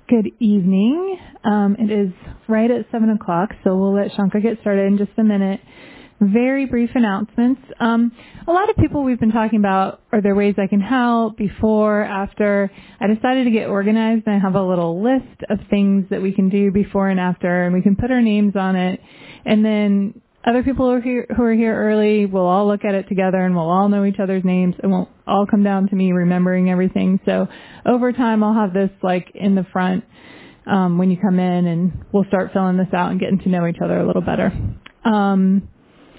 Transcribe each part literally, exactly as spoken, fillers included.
Good evening. Um, it is right at seven o'clock, so we'll let Shanka get started in just a minute. Very brief announcements. Um, a lot of people we've been talking about, are there ways I can help, before, after. I decided to get organized, and I have a little list of things that we can do before and after, and we can put our names on it. And then other people who are here, who are here early, we'll all look at it together, and we'll all know each other's names. It won't all come down to me remembering everything. So over time, I'll have this like in the front um, when you come in, and we'll start filling this out and getting to know each other a little better. Um,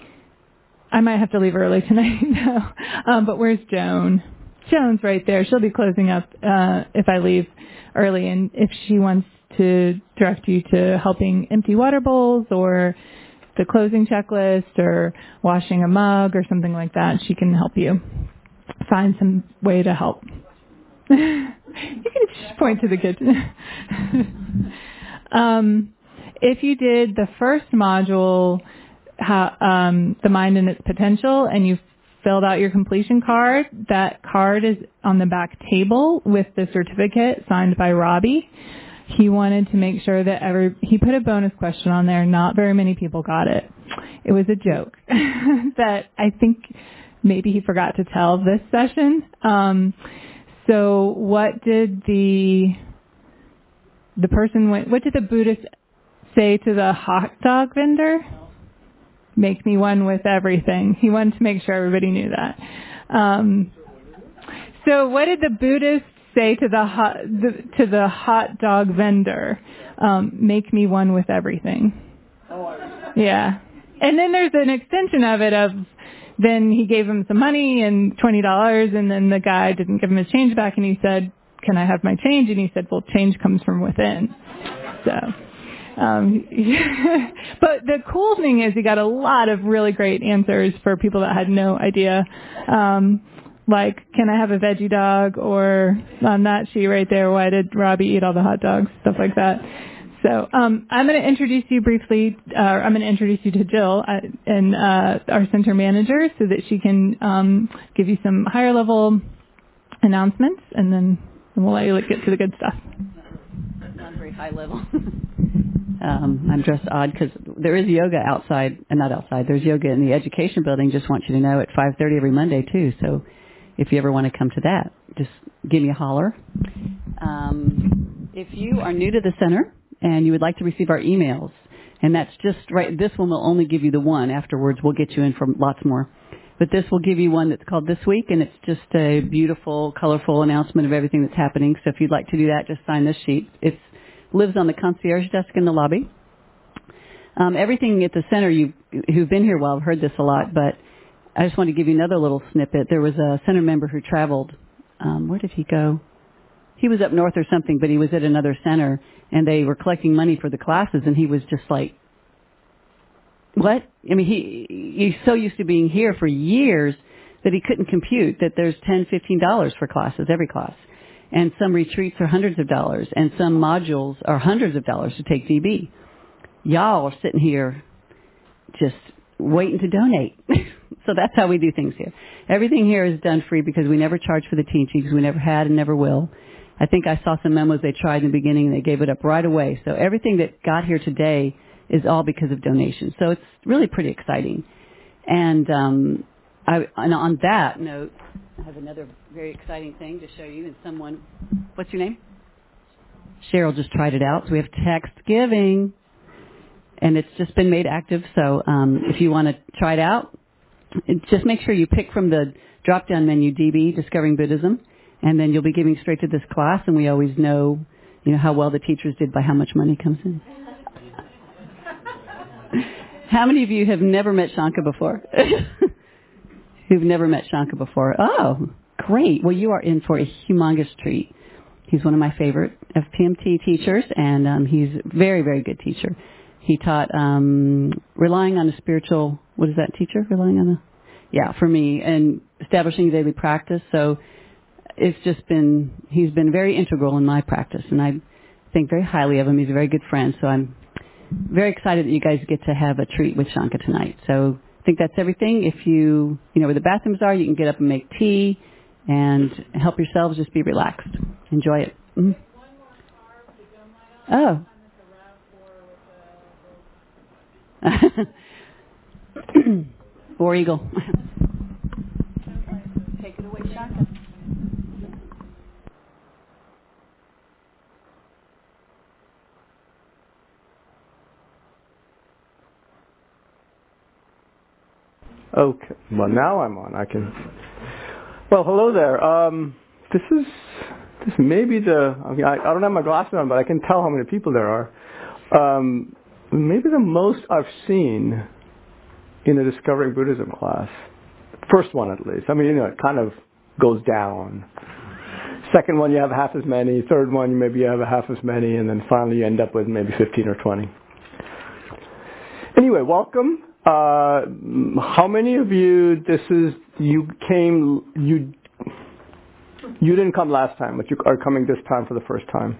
I might have to leave early tonight, no. um, but where's Joan? Joan's right there. She'll be closing up uh, if I leave early, and if she wants to direct you to helping empty water bowls or the closing checklist or washing a mug or something like that, she can help you find some way to help. You can just point to the kitchen. um, if you did the first module, How, um, the mind and its potential, and you filled out your completion card, that card is on the back table with the certificate signed by Robbie. He wanted to make sure that every, he put a bonus question on there. Not very many people got it. It was a joke that I think maybe he forgot to tell this session. Um, so what did the, the person, went, what did the Buddhist say to the hot dog vendor? Make me one with everything. He wanted to make sure everybody knew that. Um, so what did the Buddhist say to the hot, the, to the hot dog vendor? Um, make me one with everything. Yeah. And then there's an extension of it of, then he gave him some money and twenty dollars, and then the guy didn't give him his change back, and he said, can I have my change? And he said, well, change comes from within. So... Um, but the cool thing is he got a lot of really great answers for people that had no idea. Um, like, can I have a veggie dog? Or on that sheet right there, why did Robbie eat all the hot dogs? Stuff like that. So um, I'm going to introduce you briefly. Uh, I'm going to introduce you to Jill uh, and uh, our center manager so that she can um, give you some higher level announcements, and then we'll let you get to the good stuff. Not very high level. Um, I'm dressed odd because there is yoga outside, and not outside, there's yoga in the education building. Just want you to know at five thirty every Monday, too. So if you ever want to come to that, just give me a holler. Um, if you are new to the center and you would like to receive our emails, and that's just right, this one will only give you the one. Afterwards, we'll get you in for lots more. But this will give you one that's called This Week, and it's just a beautiful, colorful announcement of everything that's happening. So if you'd like to do that, just sign this sheet. It's lives on the concierge desk in the lobby. Um, everything at the center, you who've been here a while have heard this a lot, but I just want to give you another little snippet. There was a center member who traveled. Um, where did he go? He was up north or something, but he was at another center, and they were collecting money for the classes, and he was just like, what? I mean, he he's so used to being here for years that he couldn't compute that there's ten dollars, fifteen dollars for classes, every class. And some retreats are hundreds of dollars, and some modules are hundreds of dollars to take D B. Y'all are sitting here just waiting to donate. So that's how we do things here. Everything here is done free because we never charge for the teachings. We never had and never will. I think I saw some memos they tried in the beginning, and they gave it up right away. So everything that got here today is all because of donations. So it's really pretty exciting. And, um, I, and on that note, I have another very exciting thing to show you. And someone, what's your name? Cheryl just tried it out. So we have text giving, and it's just been made active. So um, if you want to try it out, just make sure you pick from the drop-down menu D B, Discovering Buddhism, and then you'll be giving straight to this class. And we always know, you know, how well the teachers did by how much money comes in. How many of you have never met Shanka before? Who've never met Shanka before? Oh, great. Well, you are in for a humongous treat. He's one of my favorite F P M T teachers, and um, he's a very, very good teacher. He taught um, relying on a spiritual, what is that, teacher? Relying on a, yeah, for me, and establishing daily practice. So it's just been, he's been very integral in my practice, and I think very highly of him. He's a very good friend, so I'm very excited that you guys get to have a treat with Shanka tonight. So I think that's everything. If you, you know where the bathrooms are, you can get up and make tea and help yourselves. Just be relaxed. Enjoy it. Mm-hmm. Oh. War Eagle. Take it away, Shaka. Okay. Well, now I'm on. I can. Well, hello there. Um, this is this may be the. I mean, I, I don't have my glasses on, but I can tell how many people there are. Um, maybe the most I've seen in a Discovering Buddhism class. First one, at least. I mean, you know, it kind of goes down. Second one, you have half as many. Third one, maybe you have a half as many, and then finally you end up with maybe fifteen or twenty. Anyway, welcome. Uh, how many of you, this is, you came, you, you didn't come last time, but you are coming this time for the first time?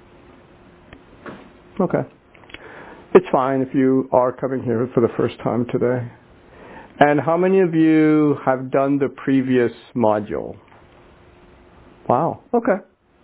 Okay. It's fine if you are coming here for the first time today. And how many of you have done the previous module? Wow. Okay.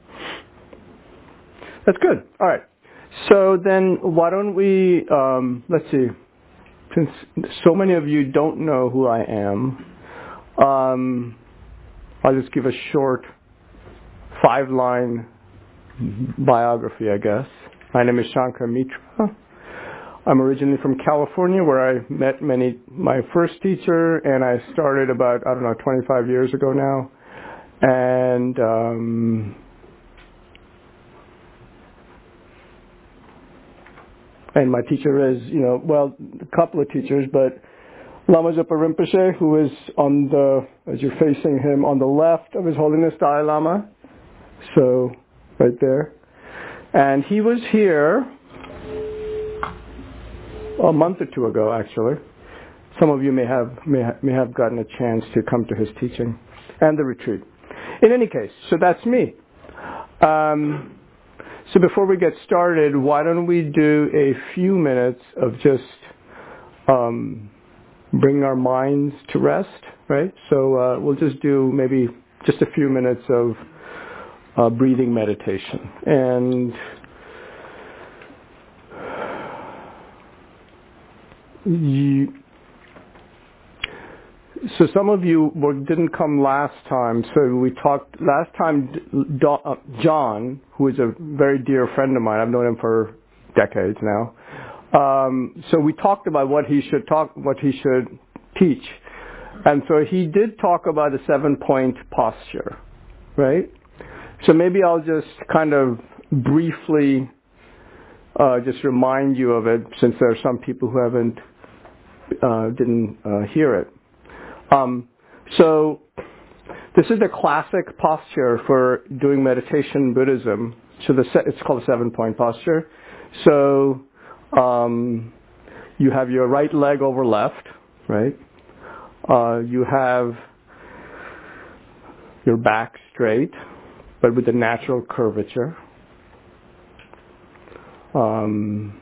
That's good. All right. So then why don't we, um, let's see. Since so many of you don't know who I am, um, I'll just give a short five-line biography, I guess. My name is Shankar Mitra. I'm originally from California, where I met many my first teacher, and I started about, I don't know, twenty-five years ago now. And um, and my teacher is, you know, well, a couple of teachers, but Lama Zopa Rinpoche, who is on the, as you're facing him, on the left of His Holiness Dalai Lama. So, right there. And he was here a month or two ago, actually. Some of you may have may, ha- may have gotten a chance to come to his teaching and the retreat. In any case, so that's me. Um, so before we get started, why don't we do a few minutes of just um, bring our minds to rest, right? So uh, we'll just do maybe just a few minutes of uh, breathing meditation. And you, so some of you were, didn't come last time. So we talked last time. D- uh, John, who is a very dear friend of mine, I've known him for decades now. Um, so we talked about what he should talk, what he should teach, and so he did talk about the seven-point posture, right? So maybe I'll just kind of briefly uh, just remind you of it, since there are some people who haven't uh, didn't uh, hear it. Um, so this is the classic posture for doing meditation in Buddhism. So the se- it's called a seven-point posture. So um, you have your right leg over left, right? Uh, you have your back straight, but with a natural curvature. Um,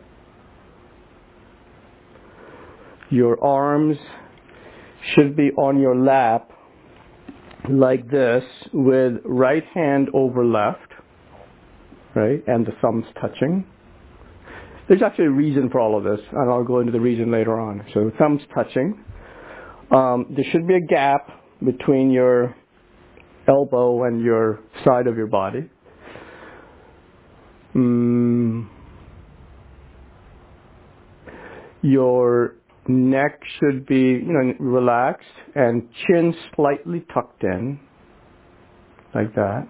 your arms should be on your lap like this, with right hand over left, right, and the thumbs touching. There's actually a reason for all of this, and I'll go into the reason later on. So thumbs touching. Um, there should be a gap between your elbow and your side of your body. Mm. Your neck should be, you know, relaxed and chin slightly tucked in, like that.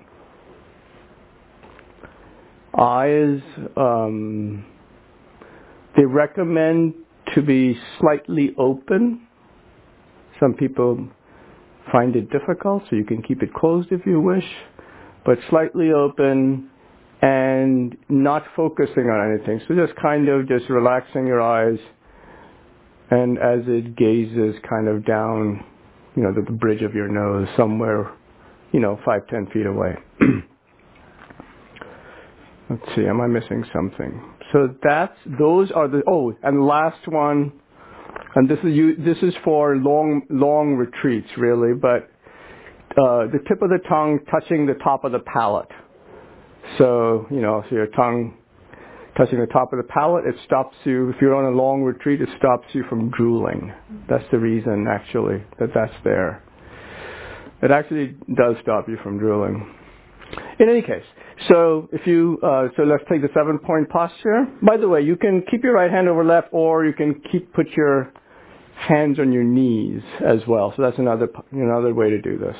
Eyes, um, they recommend to be slightly open. Some people find it difficult, so you can keep it closed if you wish, but slightly open and not focusing on anything. So just kind of just relaxing your eyes, and as it gazes kind of down, you know, the, the bridge of your nose, somewhere, you know, five, ten feet away. Let's see, am I missing something? So that's, those are the, oh, and last one, and this is you, this is for long, long retreats really, but uh, the tip of the tongue touching the top of the palate. So, you know, so your tongue touching the top of the palate, it stops you, if you're on a long retreat, it stops you from drooling. That's the reason, actually, that that's there. It actually does stop you from drooling. In any case, so if you, uh, so let's take the seven-point posture. By the way, you can keep your right hand over left, or you can keep put your hands on your knees as well. So that's another another way to do this.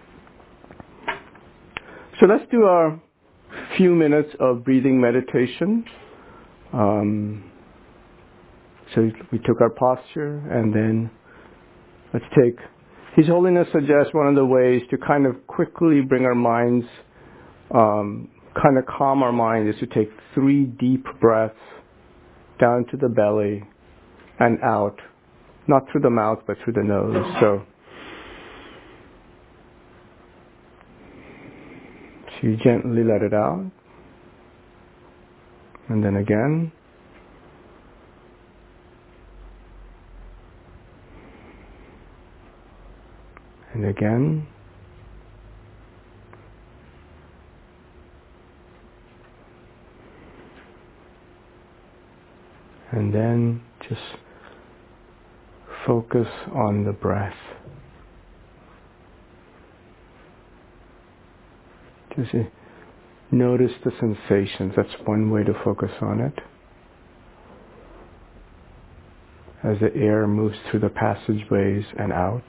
So let's do a few minutes of breathing meditation. Um, so we took our posture, and then let's take, His Holiness suggests one of the ways to kind of quickly bring our minds, um, kind of calm our mind, is to take three deep breaths down to the belly and out. Not through the mouth, but through the nose. So, so you gently let it out. And then again. And again. And then just focus on the breath. Just notice the sensations. That's one way to focus on it. As the air moves through the passageways and out.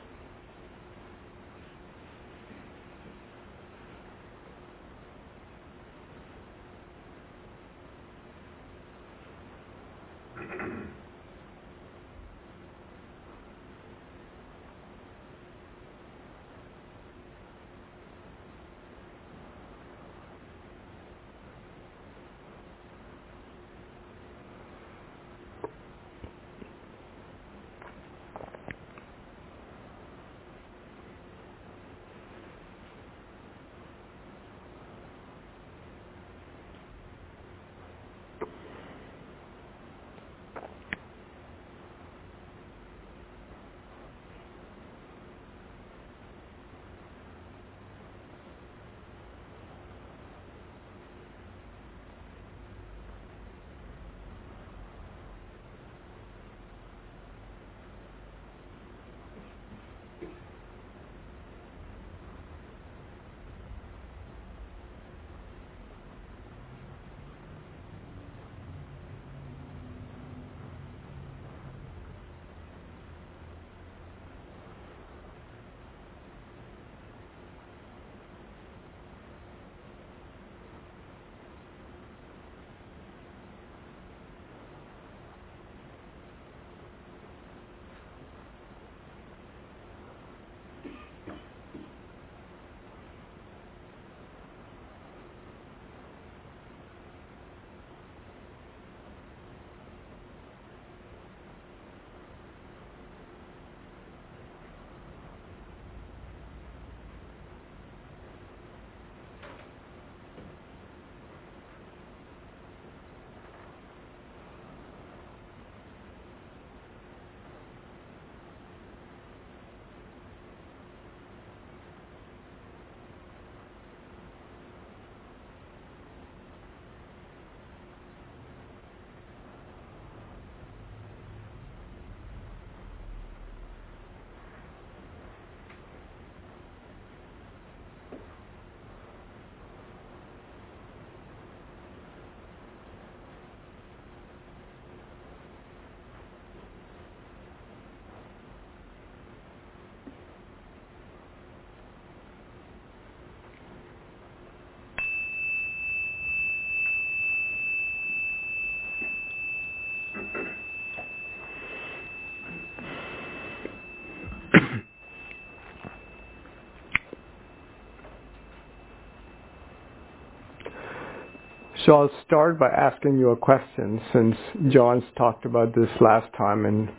So I'll start by asking you a question, since John's talked about this last time, and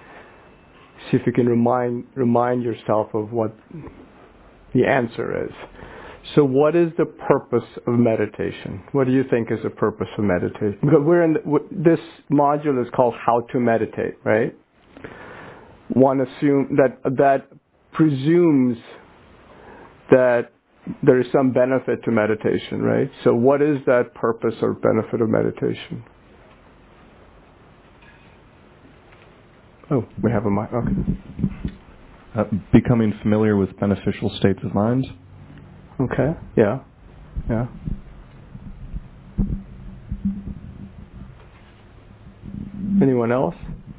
see if you can remind remind yourself of what the answer is. So what is the purpose of meditation? What do you think is the purpose of meditation? Because we're in the, this module is called How to Meditate, right? One assume that that presumes that there is some benefit to meditation, right? So what is that purpose or benefit of meditation? Oh, we have a mic. Okay. Uh, becoming familiar with beneficial states of mind. Okay. Yeah. Yeah. Anyone else?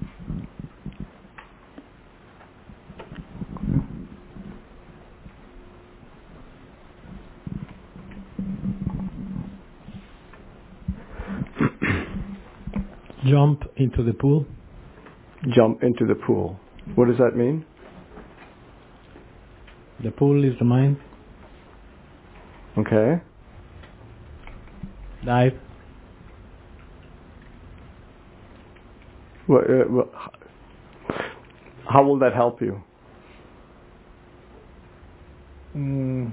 Jump into the pool. Jump into the pool. What does that mean? The pool is the mind. Okay. Dive. Well, uh, well, how will that help you? Mm,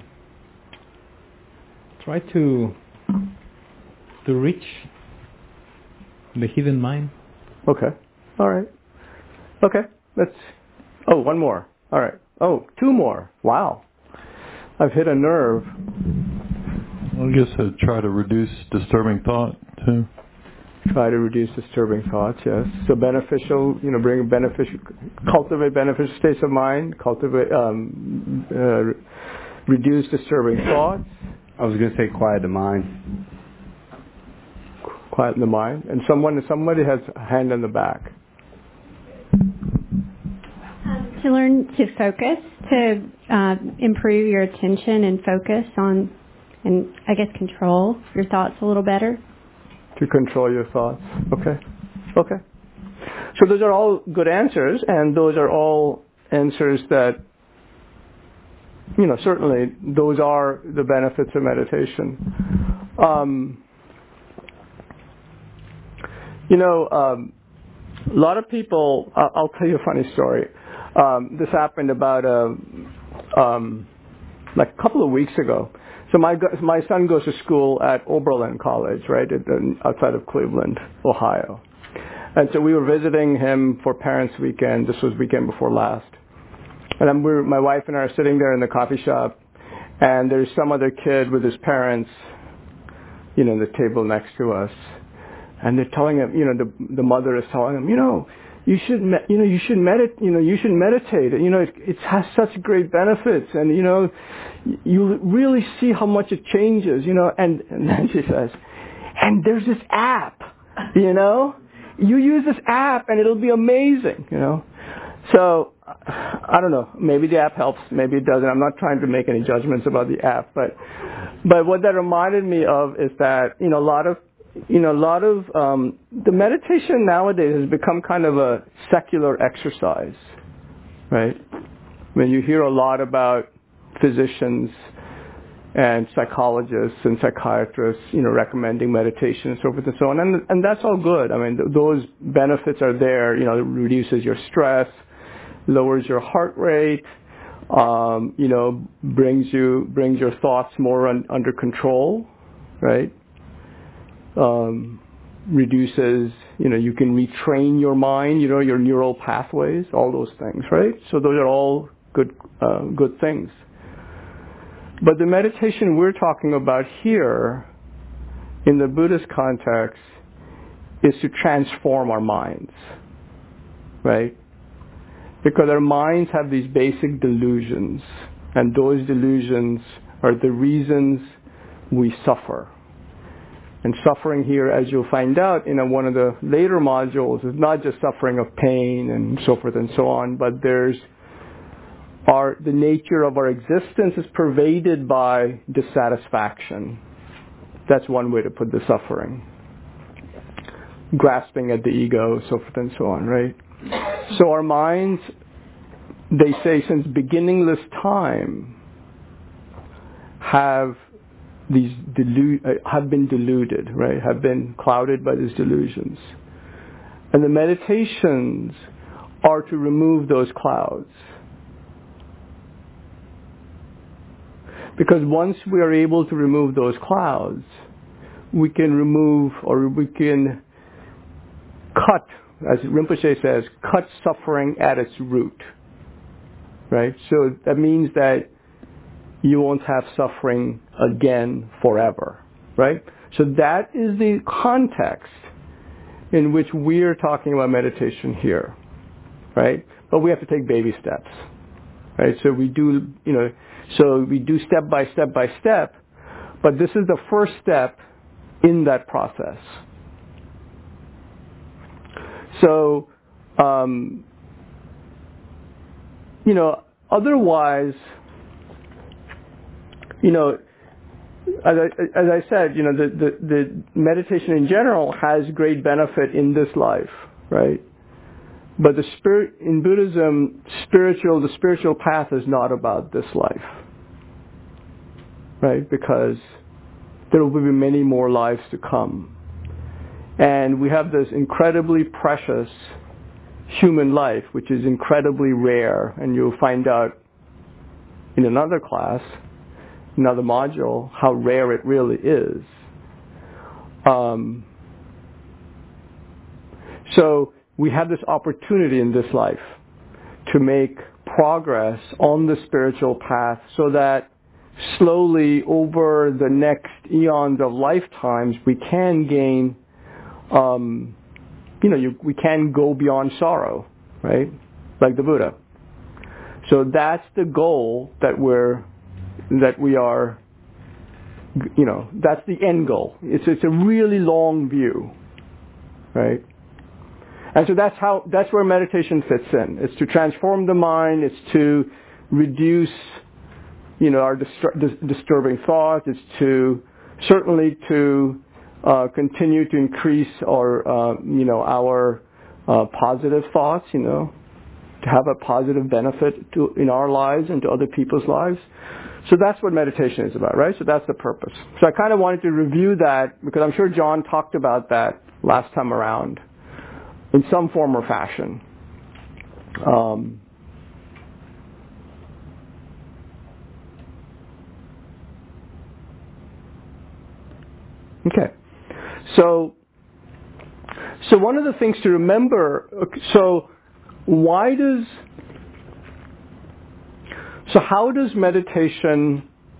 try to to reach the hidden mind. Okay. All right. Okay. Let's. Oh, one more. All right. Oh, two more. Wow. I've hit a nerve. I guess I'd try to reduce disturbing thought too. Try to reduce disturbing thoughts. Yes. So beneficial. You know, bring beneficial, cultivate beneficial states of mind. Cultivate, um, uh, reduce disturbing thoughts. I was going to say quiet the mind. Quieten the mind. And someone, somebody has a hand in the back. Um, to learn to focus, to uh, improve your attention and focus on, and I guess control your thoughts a little better. To control your thoughts. Okay. Okay. So those are all good answers, and those are all answers that, you know, certainly those are the benefits of meditation. Um, you know, um, a lot of people, I'll, I'll tell you a funny story. Um, this happened about a, um, like a couple of weeks ago. So my my son goes to school at Oberlin College, right, at the, outside of Cleveland, Ohio. And so we were visiting him for Parents' Weekend. This was weekend before last. And I'm, we're, my wife and I are sitting there in the coffee shop, and there's some other kid with his parents, you know, the table next to us. And they're telling him, you know, the the mother is telling him, you know, you should, me- you know, you should medit, you know, you should meditate. You know, it, it has such great benefits, and you know, you really see how much it changes. You know, and, and then she says, and there's this app, you know, you use this app, and it'll be amazing. You know, so I don't know. Maybe the app helps, maybe it doesn't. I'm not trying to make any judgments about the app, but but what that reminded me of is that, you know, a lot of You know, a lot of um, the meditation nowadays has become kind of a secular exercise, right? I mean, you hear a lot about physicians and psychologists and psychiatrists, you know, recommending meditation and so forth and so on, and and that's all good. I mean, th- those benefits are there. You know, it reduces your stress, lowers your heart rate, um, you know, brings you brings your thoughts more un- under control, right? Um, reduces, you know, you can retrain your mind, you know, your neural pathways, all those things, right? So those are all good, uh, good things. But the meditation we're talking about here, in the Buddhist context, is to transform our minds, right? Because our minds have these basic delusions, and those delusions are the reasons we suffer. And suffering here, as you'll find out in a, one of the later modules, is not just suffering of pain and so forth and so on, but there's our, the nature of our existence is pervaded by dissatisfaction. That's one way to put the suffering. Grasping at the ego, so forth and so on, right? So our minds, they say, since beginningless time, have these delu- uh, have been deluded, right? Have been clouded by these delusions. And the meditations are to remove those clouds. Because once we are able to remove those clouds, we can remove, or we can cut, as Rinpoche says, cut suffering at its root. Right? So that means that you won't have suffering again forever, right? So that is the context in which we're talking about meditation here, right? But we have to take baby steps, right? So we do, you know, so we do step by step by step, but this is the first step in that process. So, um, you know, otherwise, you know, as I, as I said, you know, the, the, the meditation in general has great benefit in this life, right? But the spirit, in Buddhism, spiritual, the spiritual path is not about this life, right? Because there will be many more lives to come. And we have this incredibly precious human life, which is incredibly rare, and you'll find out in another class, another module, how rare it really is. Um, so we have this opportunity in this life to make progress on the spiritual path so that slowly over the next eons of lifetimes we can gain, um, you know, you, we can go beyond sorrow, right? Like the Buddha. So that's the goal that we're that we are, you know, that's the end goal. It's it's a really long view, right? And so that's how that's where meditation fits in. It's to transform the mind. It's to reduce, you know, our distur- dis- disturbing thoughts. It's to certainly to uh, continue to increase our, uh, you know, our uh, positive thoughts. You know, to have a positive benefit to in our lives and to other people's lives. So that's what meditation is about, right? So that's the purpose. So I kind of wanted to review that because I'm sure John talked about that last time around in some form or fashion. Um, okay. So, so one of the things to remember, so why does So how does meditation,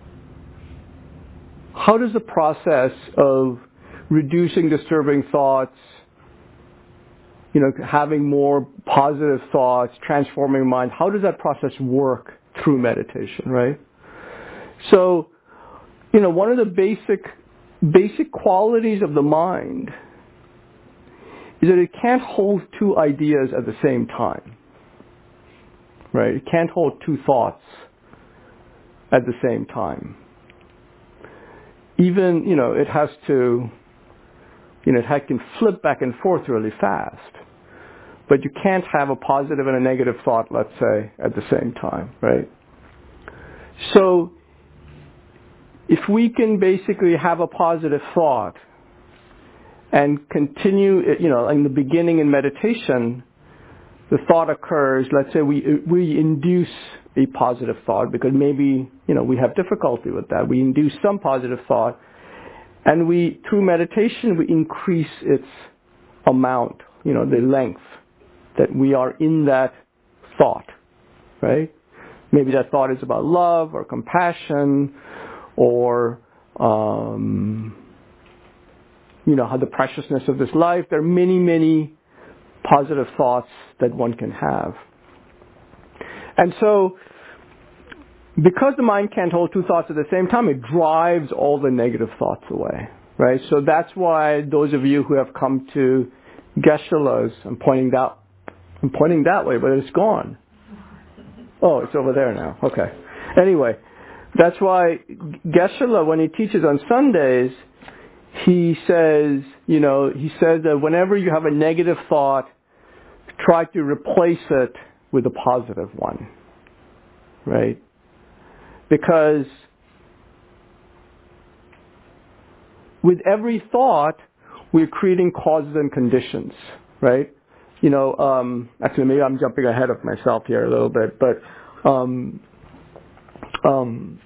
how does the process of reducing disturbing thoughts, you know, having more positive thoughts, transforming mind, how does that process work through meditation, right? So, you know, one of the basic, basic qualities of the mind is that it can't hold two ideas at the same time. Right? It can't hold two thoughts at the same time. Even, you know, it has to, you know, it can flip back and forth really fast. But you can't have a positive and a negative thought, let's say, at the same time, right? So, if we can basically have a positive thought and continue, you know, in the beginning in meditation, the thought occurs, let's say we we induce a positive thought because maybe, you know, we have difficulty with that. We induce some positive thought and we, through meditation, we increase its amount, you know, the length that we are in that thought, right? Maybe that thought is about love or compassion or, um, you know, how the preciousness of this life. There are many, many positive thoughts that one can have. And so, because the mind can't hold two thoughts at the same time, it drives all the negative thoughts away, right? So that's why those of you who have come to Geshe-la's, I'm pointing that, I'm pointing that way, but it's gone. Oh, it's over there now. Okay. Anyway, that's why Geshe-la, when he teaches on Sundays, he says, you know, he says that whenever you have a negative thought, try to replace it with a positive one, right? Because with every thought, we're creating causes and conditions, right? You know, um, actually, maybe I'm jumping ahead of myself here a little bit, but um, um,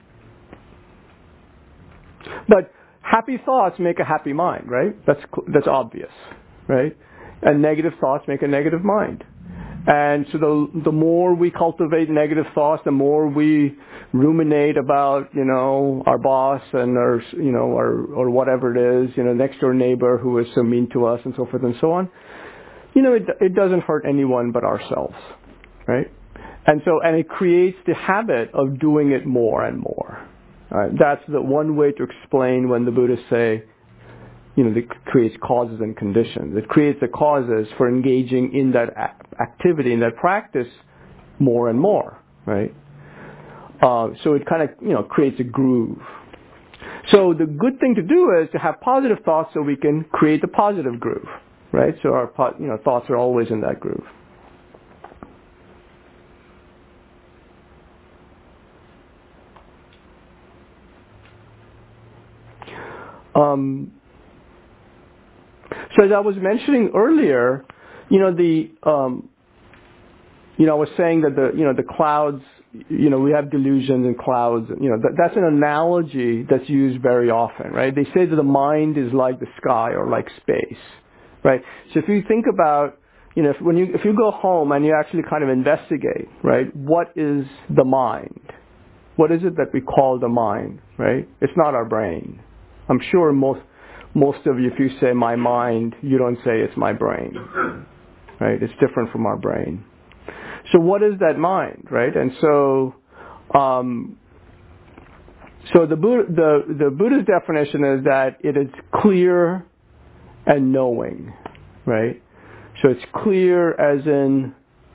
but happy thoughts make a happy mind, right? That's that's obvious, right? And negative thoughts make a negative mind. And so the the more we cultivate negative thoughts, the more we ruminate about, you know, our boss and our, you know, or or whatever it is, you know, next door neighbor who is so mean to us and so forth and so on. You know, it it doesn't hurt anyone but ourselves, right? And so, and it creates the habit of doing it more and more. Right? That's the one way to explain when the Buddhists say, you know, it creates causes and conditions. It creates the causes for engaging in that activity, in that practice, more and more, right? Uh, so it kind of, you know, creates a groove. So the good thing to do is to have positive thoughts so we can create the positive groove, right? So our, you know, thoughts are always in that groove. Um, so as I was mentioning earlier, you know, the, um, you know, I was saying that the, you know, the clouds, you know, we have delusions and clouds, you know, that, that's an analogy that's used very often, right? They say that the mind is like the sky or like space, right? So if you think about, you know, if, when you, if you go home and you actually kind of investigate, right, what is the mind? What is it that we call the mind, right? It's not our brain. I'm sure most most of you, if you say my mind, you don't say it's my brain, right? It's different from our brain. So what is that mind, right? And so, um, so the Buddha, the the Buddha's definition is that it is clear and knowing, right? So it's clear as in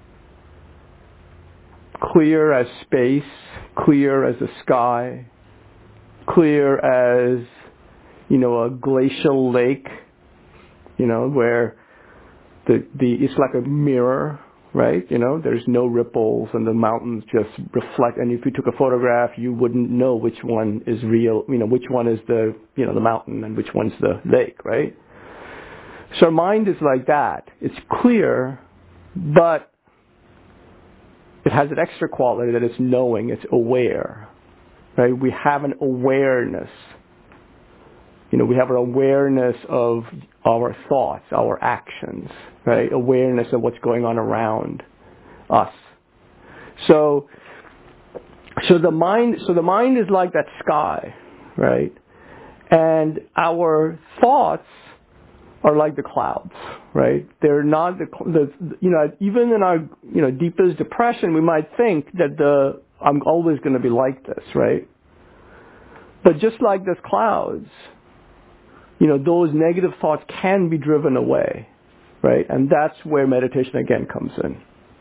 clear as space, clear as the sky, clear as, you know, a glacial lake, you know, where the the it's like a mirror, right? You know, there's no ripples and the mountains just reflect. And if you took a photograph, you wouldn't know which one is real, you know, which one is the, you know, the mountain and which one's the lake, right? So our mind is like that. It's clear, but it has an extra quality that it's knowing, it's aware, right? We have an awareness. You know, we have an awareness of our thoughts, our actions, right? Awareness of what's going on around us. So, so the mind, so the mind is like that sky, right? And our thoughts are like the clouds, right? They're not the, the, you know, even in our, you know, deepest depression, we might think that the, I'm always going to be like this, right? But just like those clouds, you know, those negative thoughts can be driven away, right? And that's where meditation again comes in.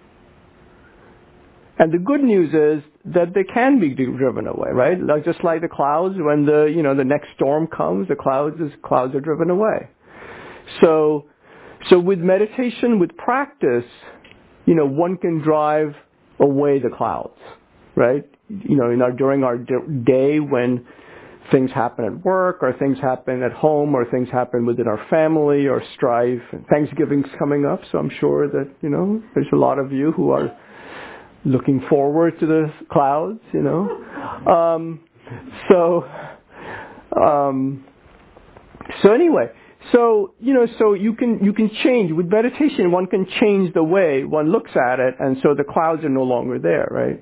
And the good news is that they can be driven away, right? Like just like the clouds, when the, you know, the next storm comes, the clouds is, clouds are driven away. So, so with meditation, with practice, you know, one can drive away the clouds, right? You know, in our, during our day when things happen at work or things happen at home or things happen within our family or strife. Thanksgiving's coming up, so I'm sure that, you know, there's a lot of you who are looking forward to the clouds, you know. Um, so, um, so anyway, so, you know, so you can, you can change. With meditation, one can change the way one looks at it, and so the clouds are no longer there, right?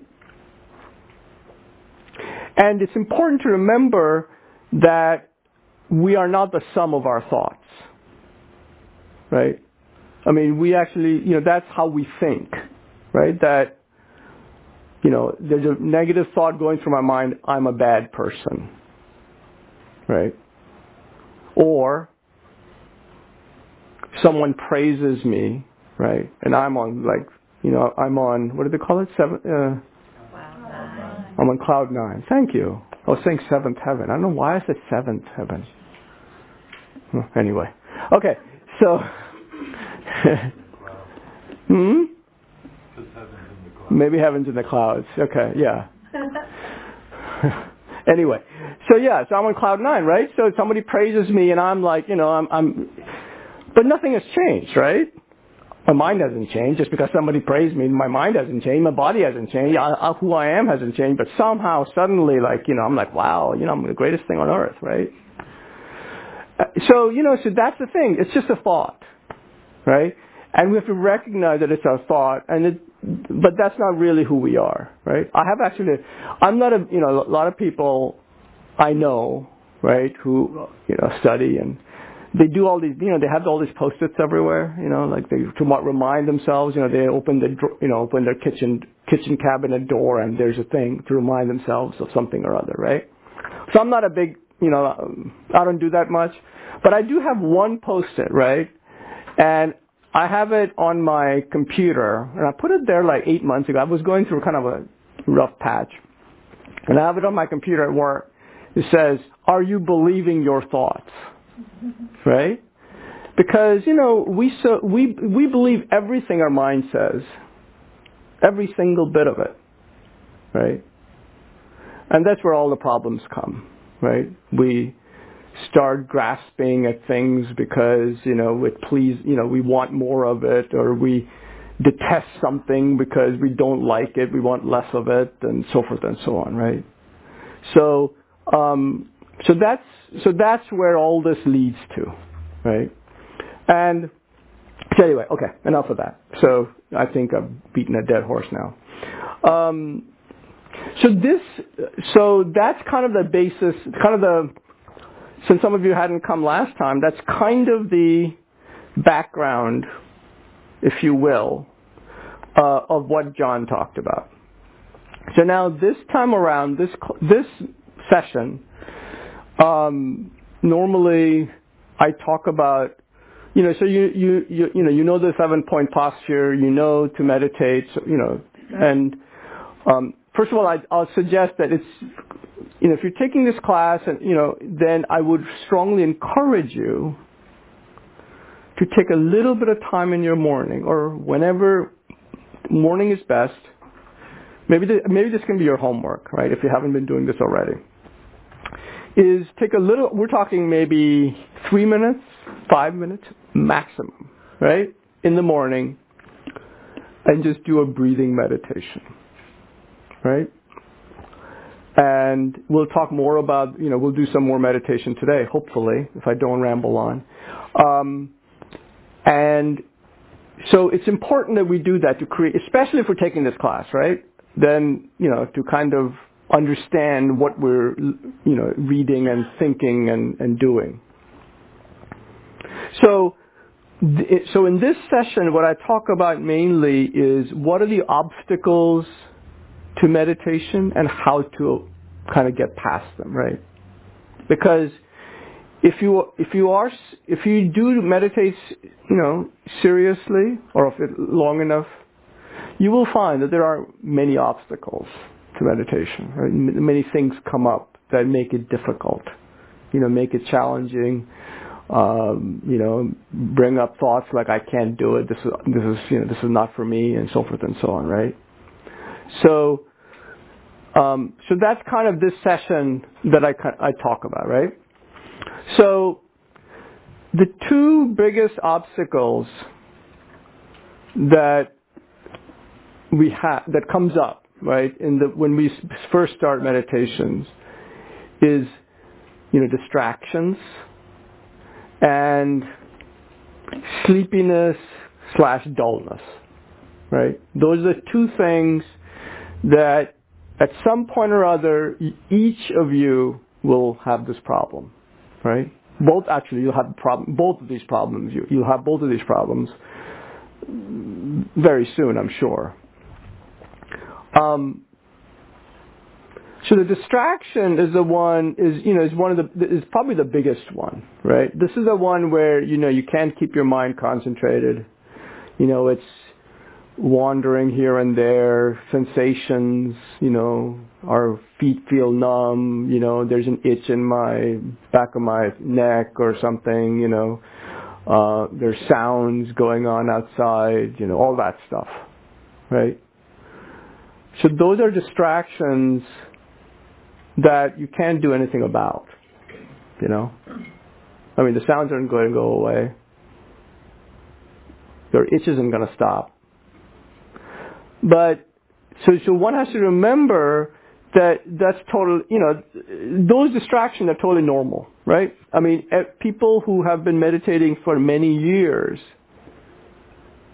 And it's important to remember that we are not the sum of our thoughts, right? I mean, we actually, you know, that's how we think, right? That, you know, there's a negative thought going through my mind, I'm a bad person, right? Or someone praises me, right? And I'm on, like, you know, I'm on, what do they call it? Seven, uh, I'm on cloud nine. Thank you. I was saying seventh heaven. I don't know why I said seventh heaven. Well, anyway. Okay. So. hmm? Maybe heaven's in the clouds. Okay. Yeah. Anyway. So yeah. So I'm on cloud nine, right? So somebody praises me, and I'm like, you know, I'm, I'm. But nothing has changed, right? My mind hasn't changed. Just because somebody praised me, my mind hasn't changed. My body hasn't changed. I, I, who I am hasn't changed. But somehow, suddenly, like, you know, I'm like, wow, you know, I'm the greatest thing on earth, right? So, you know, so that's the thing. It's just a thought, right? And we have to recognize that it's our thought, and it, but that's not really who we are, right? I have actually, I'm not a, you know, a lot of people I know, right, who, you know, study and they do all these, you know, they have all these post-its everywhere, you know, like they, to remind themselves, you know, they open the, you know, open their kitchen, kitchen cabinet door and there's a thing to remind themselves of something or other, right? So I'm not a big, you know, I don't do that much, but I do have one post-it, right? And I have it on my computer, and I put it there like eight months ago. I was going through kind of a rough patch. And I have it on my computer at work. It says, are you believing your thoughts? Right? Because, you know, we so we we believe everything our mind says. Every single bit of it. Right? And that's where all the problems come. Right? We start grasping at things because, you know, it please, you know, we want more of it, or we detest something because we don't like it, we want less of it, and so forth and so on, right? So, um, so that's so that's where all this leads to, right? And so anyway, okay, enough of that. So I think I've beaten a dead horse now. Um, so this, so that's kind of the basis, kind of the. Since some of you hadn't come last time, that's kind of the background, if you will, uh, of what John talked about. So now this time around, this this session, um, normally I talk about, you know, so you you you you know you know the seven point posture, you know to meditate, so, you know, and um, first of all, I, I'll suggest that it's. You know, if you're taking this class, and you know, then I would strongly encourage you to take a little bit of time in your morning, or whenever morning is best. Maybe this, maybe this can be your homework, right? If you haven't been doing this already, is take a little. We're talking maybe three minutes, five minutes maximum, right, in the morning, and just do a breathing meditation, right? And we'll talk more about, you know, we'll do some more meditation today, hopefully, if I don't ramble on. Um, and so it's important that we do that to create, especially if we're taking this class, right? Then, you know, to kind of understand what we're, you know, reading and thinking and, and doing. So, th- so in this session, what I talk about mainly is what are the obstacles to meditation and how to kind of get past them, right? Because if you if you are if you do meditate, you know, seriously, or if it long enough, you will find that there are many obstacles to meditation. Right? Many things come up that make it difficult, you know, make it challenging. Um, you know, bring up thoughts like I can't do it. This is this is you know this is not for me, and so forth and so on, right? So, um, so that's kind of this session that I I talk about, right? So, the two biggest obstacles that we have that comes up, right, in the when we first start meditations, is, you know, distractions and sleepiness slash dullness, right? Those are the two things that at some point or other, each of you will have this problem, right? Both, actually, you'll have problem, both of these problems. You, you'll have both of these problems very soon, I'm sure. Um, so the distraction is the one is you know is one of the is probably the biggest one, right? This is the one where you know you can't keep your mind concentrated. You know, it's wandering here and there, sensations, you know, our feet feel numb, you know, there's an itch in my back of my neck or something, you know, uh, there's sounds going on outside, you know, all that stuff, right? So those are distractions that you can't do anything about, you know. I mean, the sounds aren't going to go away. Your itch isn't going to stop. But, so, so one has to remember that that's total, you know, those distractions are totally normal, right? I mean, people who have been meditating for many years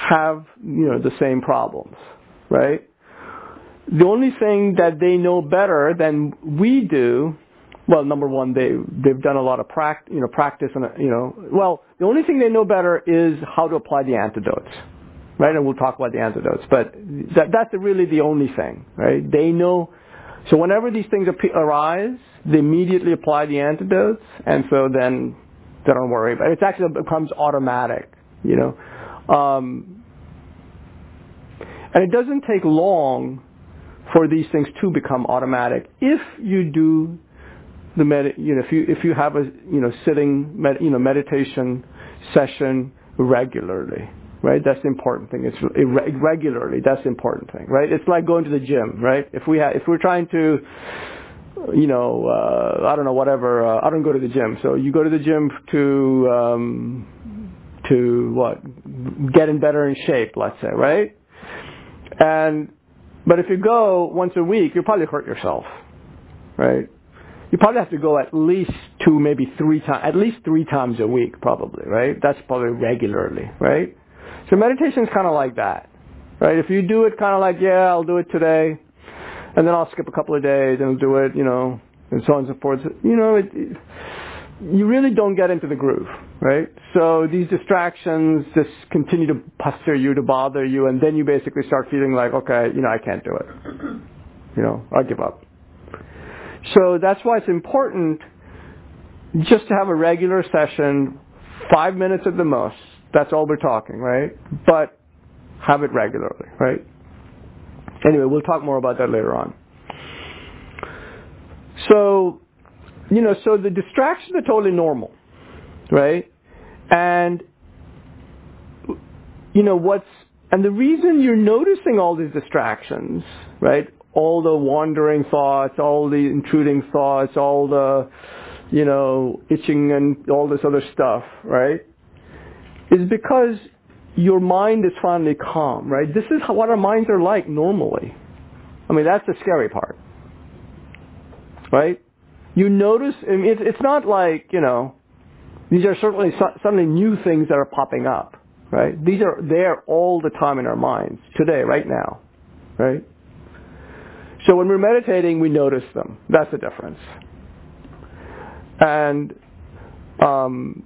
have, you know, the same problems, right? The only thing that they know better than we do, well, number one, they they've done a lot of practice, you know, practice, and you know, well, the only thing they know better is how to apply the antidotes, right? And we'll talk about the antidotes, but that that's really the only thing, right? They know. So whenever these things arise, they immediately apply the antidotes, and so then they don't worry about it. It actually becomes automatic, you know. Um, and it doesn't take long for these things to become automatic if you do the med, you know, if you if you have a you know sitting med, you know meditation session regularly, right? That's the important thing. It's irre- regularly. That's the important thing, right? It's like going to the gym, right? If we ha- if we're trying to, you know, uh, I don't know, whatever. Uh, I don't go to the gym, so you go to the gym to um, to what? Get in better in shape, let's say, right? And but if you go once a week, you'll probably hurt yourself, right? You probably have to go at least two, maybe three times, at least three times a week, probably, right? That's probably regularly, right? So meditation is kind of like that, right? If you do it kind of like, yeah, I'll do it today, and then I'll skip a couple of days and I'll do it, you know, and so on and so forth. You know, it, it, you really don't get into the groove, right? So these distractions just continue to pester you, to bother you, and then you basically start feeling like, okay, you know, I can't do it. You know, I'll give up. So that's why it's important just to have a regular session, five minutes at the most. That's all we're talking, right? But have it regularly, right? Anyway, we'll talk more about that later on. So, you know, so the distractions are totally normal, right? And, you know, what's, and the reason you're noticing all these distractions, right? All the wandering thoughts, all the intruding thoughts, all the, you know, itching and all this other stuff, right? Is because your mind is finally calm, right? This is how, what our minds are like normally. I mean, that's the scary part, right? You notice, I mean, it's, it's not like, you know, these are certainly suddenly new things that are popping up, right? These are there all the time in our minds, today, right now, right? So when we're meditating, we notice them. That's the difference. And um,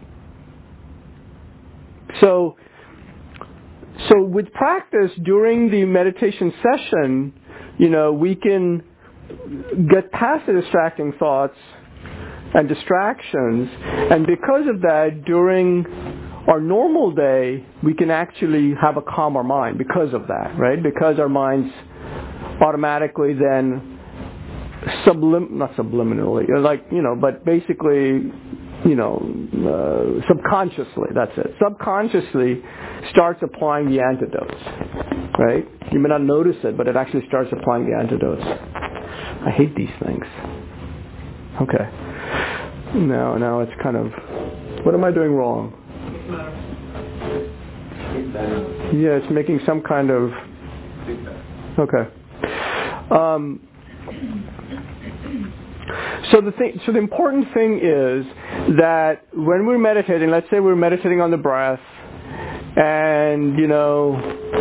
so, so with practice during the meditation session, you know, we can get past the distracting thoughts and distractions, and because of that, during our normal day, we can actually have a calmer mind because of that, right? Because our minds automatically then sublim not subliminally like you know but basically you know uh, subconsciously, that's it, subconsciously starts applying the antidotes, right? You may not notice it, but it actually starts applying the antidotes. I hate these things. Okay, now now it's kind of, what am I doing wrong? Yeah, it's making some kind of, okay. Um, so the thing, so the important thing is that when we're meditating, let's say we're meditating on the breath, and you know,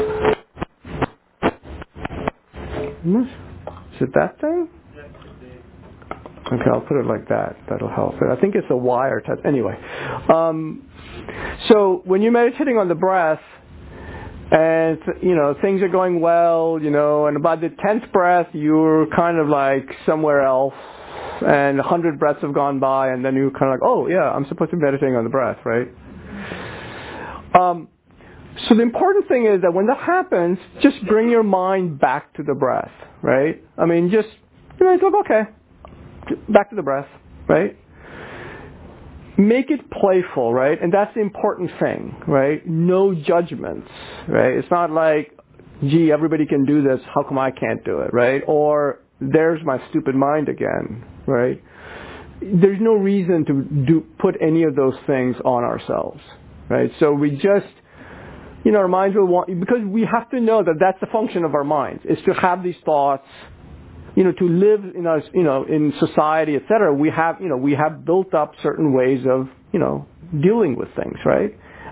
is it that thing? Okay, I'll put it like that. That'll help. I think it's a wire type. Anyway, um, so when you're meditating on the breath, and, you know, things are going well, you know, and about the tenth breath, you're kind of like somewhere else, and a hundred breaths have gone by, and then you're kind of like, oh, yeah, I'm supposed to be meditating on the breath, right? Um, so the important thing is that when that happens, just bring your mind back to the breath, right? I mean, just, you know, it's like, okay, back to the breath, right? Make it playful, right? And that's the important thing, right? No judgments, right? It's not like, gee, everybody can do this, how come I can't do it, right? Or, there's my stupid mind again, right? There's no reason to do put any of those things on ourselves, right? So we just, you know, our minds will want, because we have to know that that's the function of our minds, is to have these thoughts, you know, to live in us, you know, in society, et cetera. We have, you know, we have built up certain ways of, you know, dealing with things, right?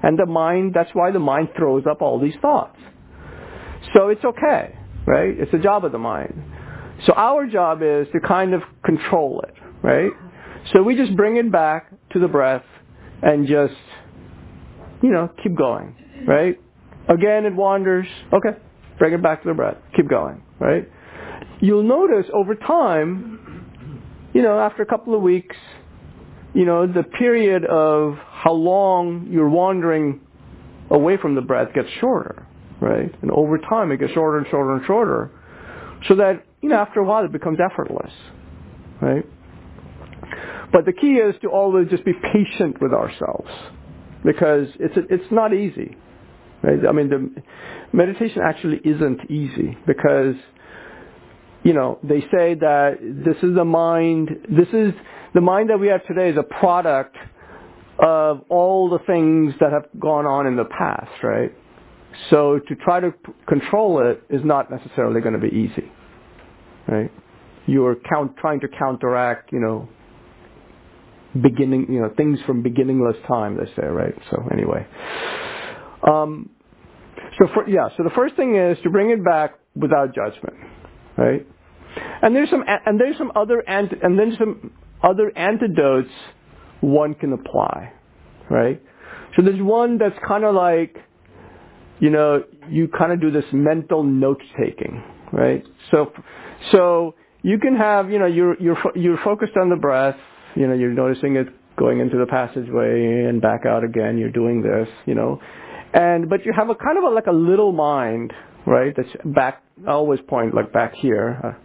And the mind, that's why the mind throws up all these thoughts. So it's okay, right? It's the job of the mind. So our job is to kind of control it, right? So we just bring it back to the breath and just, you know, keep going, right? Again, it wanders. Okay, bring it back to the breath. Keep going, right? You'll notice over time, you know, after a couple of weeks, you know, the period of how long you're wandering away from the breath gets shorter, right? And over time, it gets shorter and shorter and shorter, so that, you know, after a while, it becomes effortless, right? But the key is to always just be patient with ourselves, because it's it's not easy, right? I mean, the meditation actually isn't easy, because, you know, they say that this is the mind, this is, the mind that we have today is a product of all the things that have gone on in the past, right? So to try to p- control it is not necessarily going to be easy, right? You're count, trying to counteract, you know, beginning, you know, things from beginningless time, they say, right? So anyway, um, so for, yeah, so the first thing is to bring it back without judgment, right? And there's some, and there's some other, ant, and then some other antidotes one can apply, right? So there's one that's kind of like, you know, you kind of do this mental note taking, right? So, so you can have, you know, you're you're you're focused on the breath. You know, you're noticing it going into the passageway and back out again. You're doing this, you know, and but you have a kind of a, like a little mind, right? That's back. I always point like back here, uh,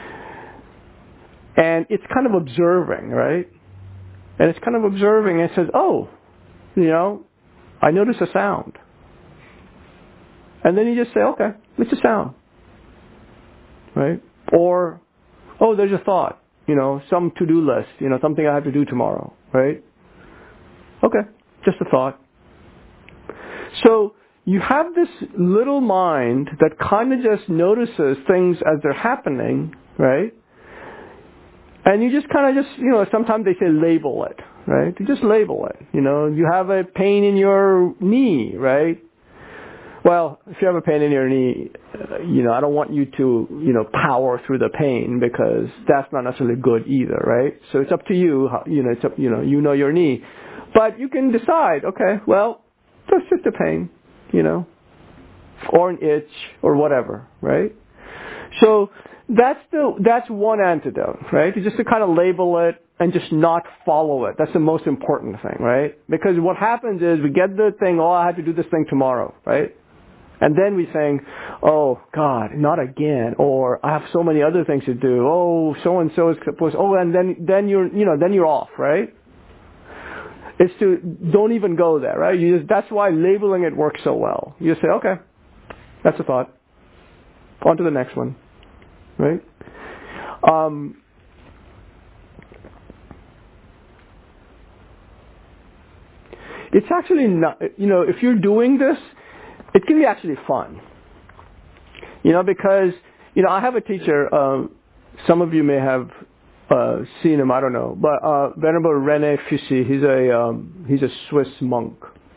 and it's kind of observing, right? And it's kind of observing and it says, oh, you know, I notice a sound. And then you just say, okay, it's a sound, right? Or, oh, there's a thought, you know, some to-do list, you know, something I have to do tomorrow, right? Okay, just a thought. So you have this little mind that kind of just notices things as they're happening, right? And you just kind of just, you know, sometimes they say label it, right? You just label it, you know. You have a pain in your knee, right? Well, if you have a pain in your knee, uh, you know, I don't want you to, you know, power through the pain, because that's not necessarily good either, right? So it's up to you, how, you know, it's up, you know, you know your knee. But you can decide, okay, well, that's just a pain, you know, or an itch or whatever, right? So that's the that's one antidote, right? Just to kind of label it and just not follow it. That's the most important thing, right? Because what happens is we get the thing, oh, I have to do this thing tomorrow, right? And then we think, oh, God, not again. Or I have so many other things to do. Oh, so-and-so is supposed, oh, and then, then you're, you know, then you're off, right? It's to, don't even go there, right? You just, that's why labeling it works so well. You just say, okay, that's a thought. On to the next one, right? Um, it's actually not, you know, if you're doing this, it can be actually fun, you know, because, you know, I have a teacher, um, some of you may have uh, seen him, I don't know, but uh, Venerable René Fussy, he's a, um, he's a Swiss monk.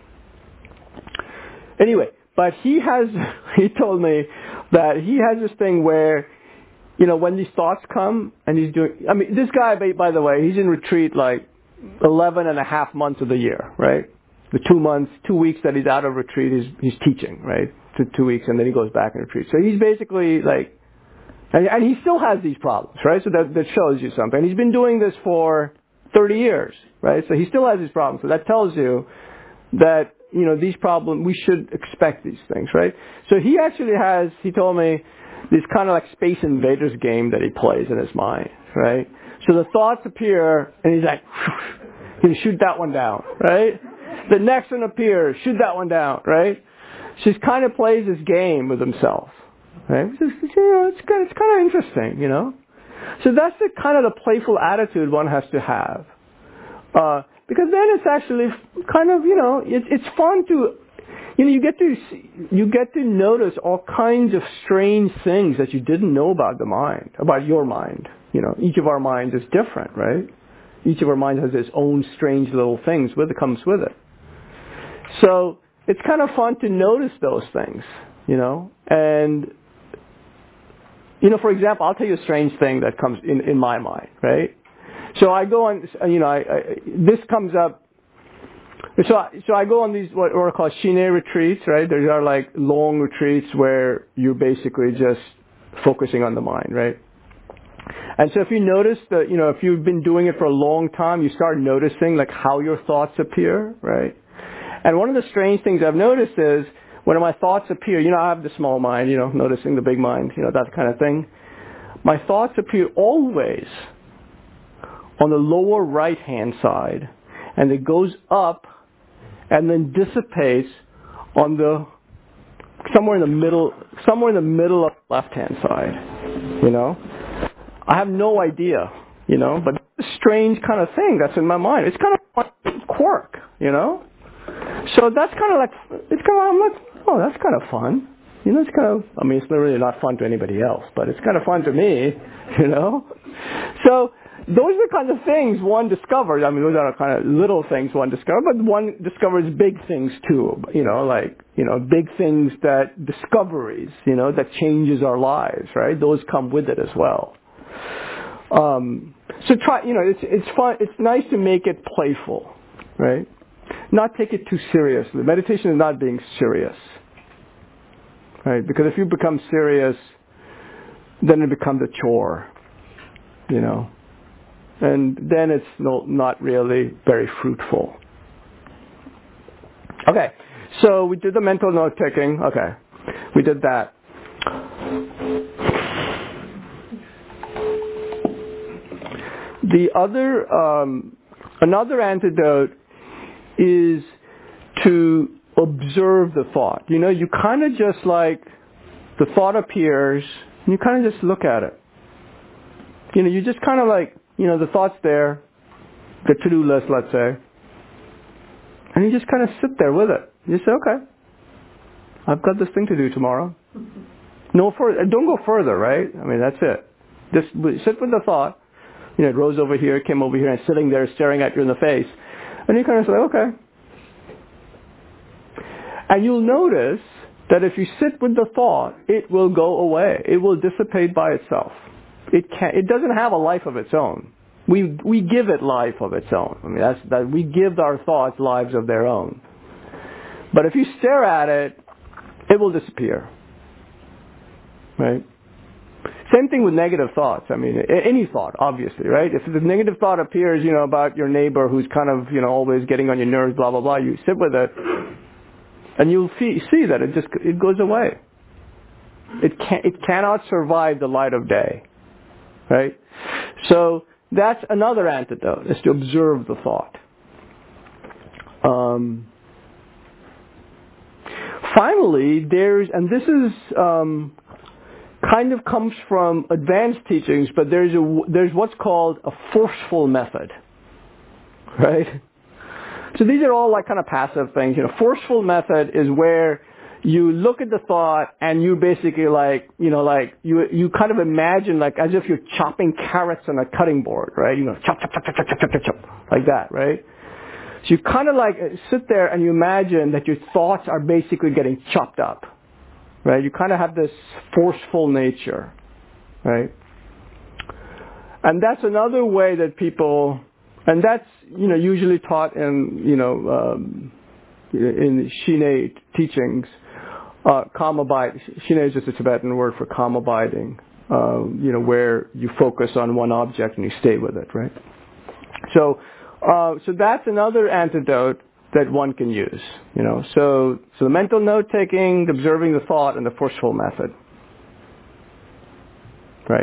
Anyway, but he has, he told me that he has this thing where, you know, when these thoughts come and he's doing, I mean, this guy, by the way, he's in retreat like eleven and a half months of the year, right? The two months, two weeks that he's out of retreat, he's, he's teaching, right? To two weeks, and then he goes back and retreat. So he's basically like, and, and he still has these problems, right? So that, that shows you something. And he's been doing this for thirty years, right? So he still has these problems. So that tells you that, you know, these problems, we should expect these things, right? So he actually has, he told me, this kind of like Space Invaders game that he plays in his mind, right? So the thoughts appear, and he's like, you shoot that one down, right? The next one appears, shoot that one down, right? So he kind of plays this game with himself, right? It's, it's, you know, it's, kind of, it's kind of interesting, you know? So that's the kind of the playful attitude one has to have. Uh, because then it's actually kind of, you know, it, it's fun to, you know, you get to see, you get to notice all kinds of strange things that you didn't know about the mind, about your mind. You know, each of our minds is different, right? Each of our minds has its own strange little things with it, comes with it. So it's kind of fun to notice those things, you know. And, you know, for example, I'll tell you a strange thing that comes in, in my mind, right? So I go on, you know, I, I, this comes up. So I, so I go on these what are called Shine retreats, right? There are like long retreats where you're basically just focusing on the mind, right? And so if you notice that, you know, if you've been doing it for a long time, you start noticing like how your thoughts appear, right? And one of the strange things I've noticed is when my thoughts appear, you know, I have the small mind, you know, noticing the big mind, you know, that kind of thing. My thoughts appear always on the lower right-hand side, and it goes up and then dissipates on the somewhere in the middle, somewhere in the middle of the left-hand side. You know, I have no idea. You know, but it's a strange kind of thing that's in my mind. It's kind of a quirk. You know, so that's kind of like it's kind of I'm like, oh, that's kind of fun. You know, it's kind of I mean, it's really not fun to anybody else, but it's kind of fun to me. You know, so. Those are the kinds of things one discovers. I mean, those are kind of little things one discovers, but one discovers big things too. You know, like, you know, big things that discoveries, you know, that changes our lives, right? Those come with it as well. Um, so try, you know, it's, it's fun. It's nice to make it playful, right? Not take it too seriously. Meditation is not being serious, right? Because if you become serious, then it becomes a chore, you know. And then it's no, not really very fruitful. Okay, so we did the mental note taking. Okay, we did that. The other, um, another antidote is to observe the thought. You know, you kind of just like, the thought appears, and you kind of just look at it. You know, you just kind of like, you know, the thought's there, the to-do list, let's say, and you just kind of sit there with it. You say, okay, I've got this thing to do tomorrow. No further, don't go further, right? I mean, that's it. Just sit with the thought. You know, it rose over here, came over here, and sitting there staring at you in the face. And you kind of say, okay. And you'll notice that if you sit with the thought, it will go away. It will dissipate by itself. It can, it doesn't have a life of its own. We we give it life of its own. I mean, that's that we give our thoughts lives of their own. But if you stare at it, it will disappear. Right? Same thing with negative thoughts. I mean, any thought, obviously, right? If the negative thought appears, you know, about your neighbor who's kind of, you know, always getting on your nerves, blah blah blah, you sit with it, and you'll see, see that it just it goes away. It can it cannot survive the light of day. Right? So that's another antidote, is to observe the thought. Um, finally, there's, and this is um, kind of comes from advanced teachings, but there's a, there's what's called a forceful method. Right? So these are all like kind of passive things. You know, forceful method is where you look at the thought and you basically like, you know, like you you kind of imagine like as if you're chopping carrots on a cutting board, right? You know, chop, chop, chop, chop, chop, chop, chop, chop, like that, right? So you kind of like sit there and you imagine that your thoughts are basically getting chopped up, right? You kind of have this forceful nature, right? And that's another way that people, and that's, you know, usually taught in, you know, um, in Shine teachings. Uh, calm abide. Shine is just a Tibetan word for calm abiding. Uh, you know, where you focus on one object and you stay with it, right? So, uh, so that's another antidote that one can use. You know, so so the mental note taking, observing the thought, and the forceful method. Right.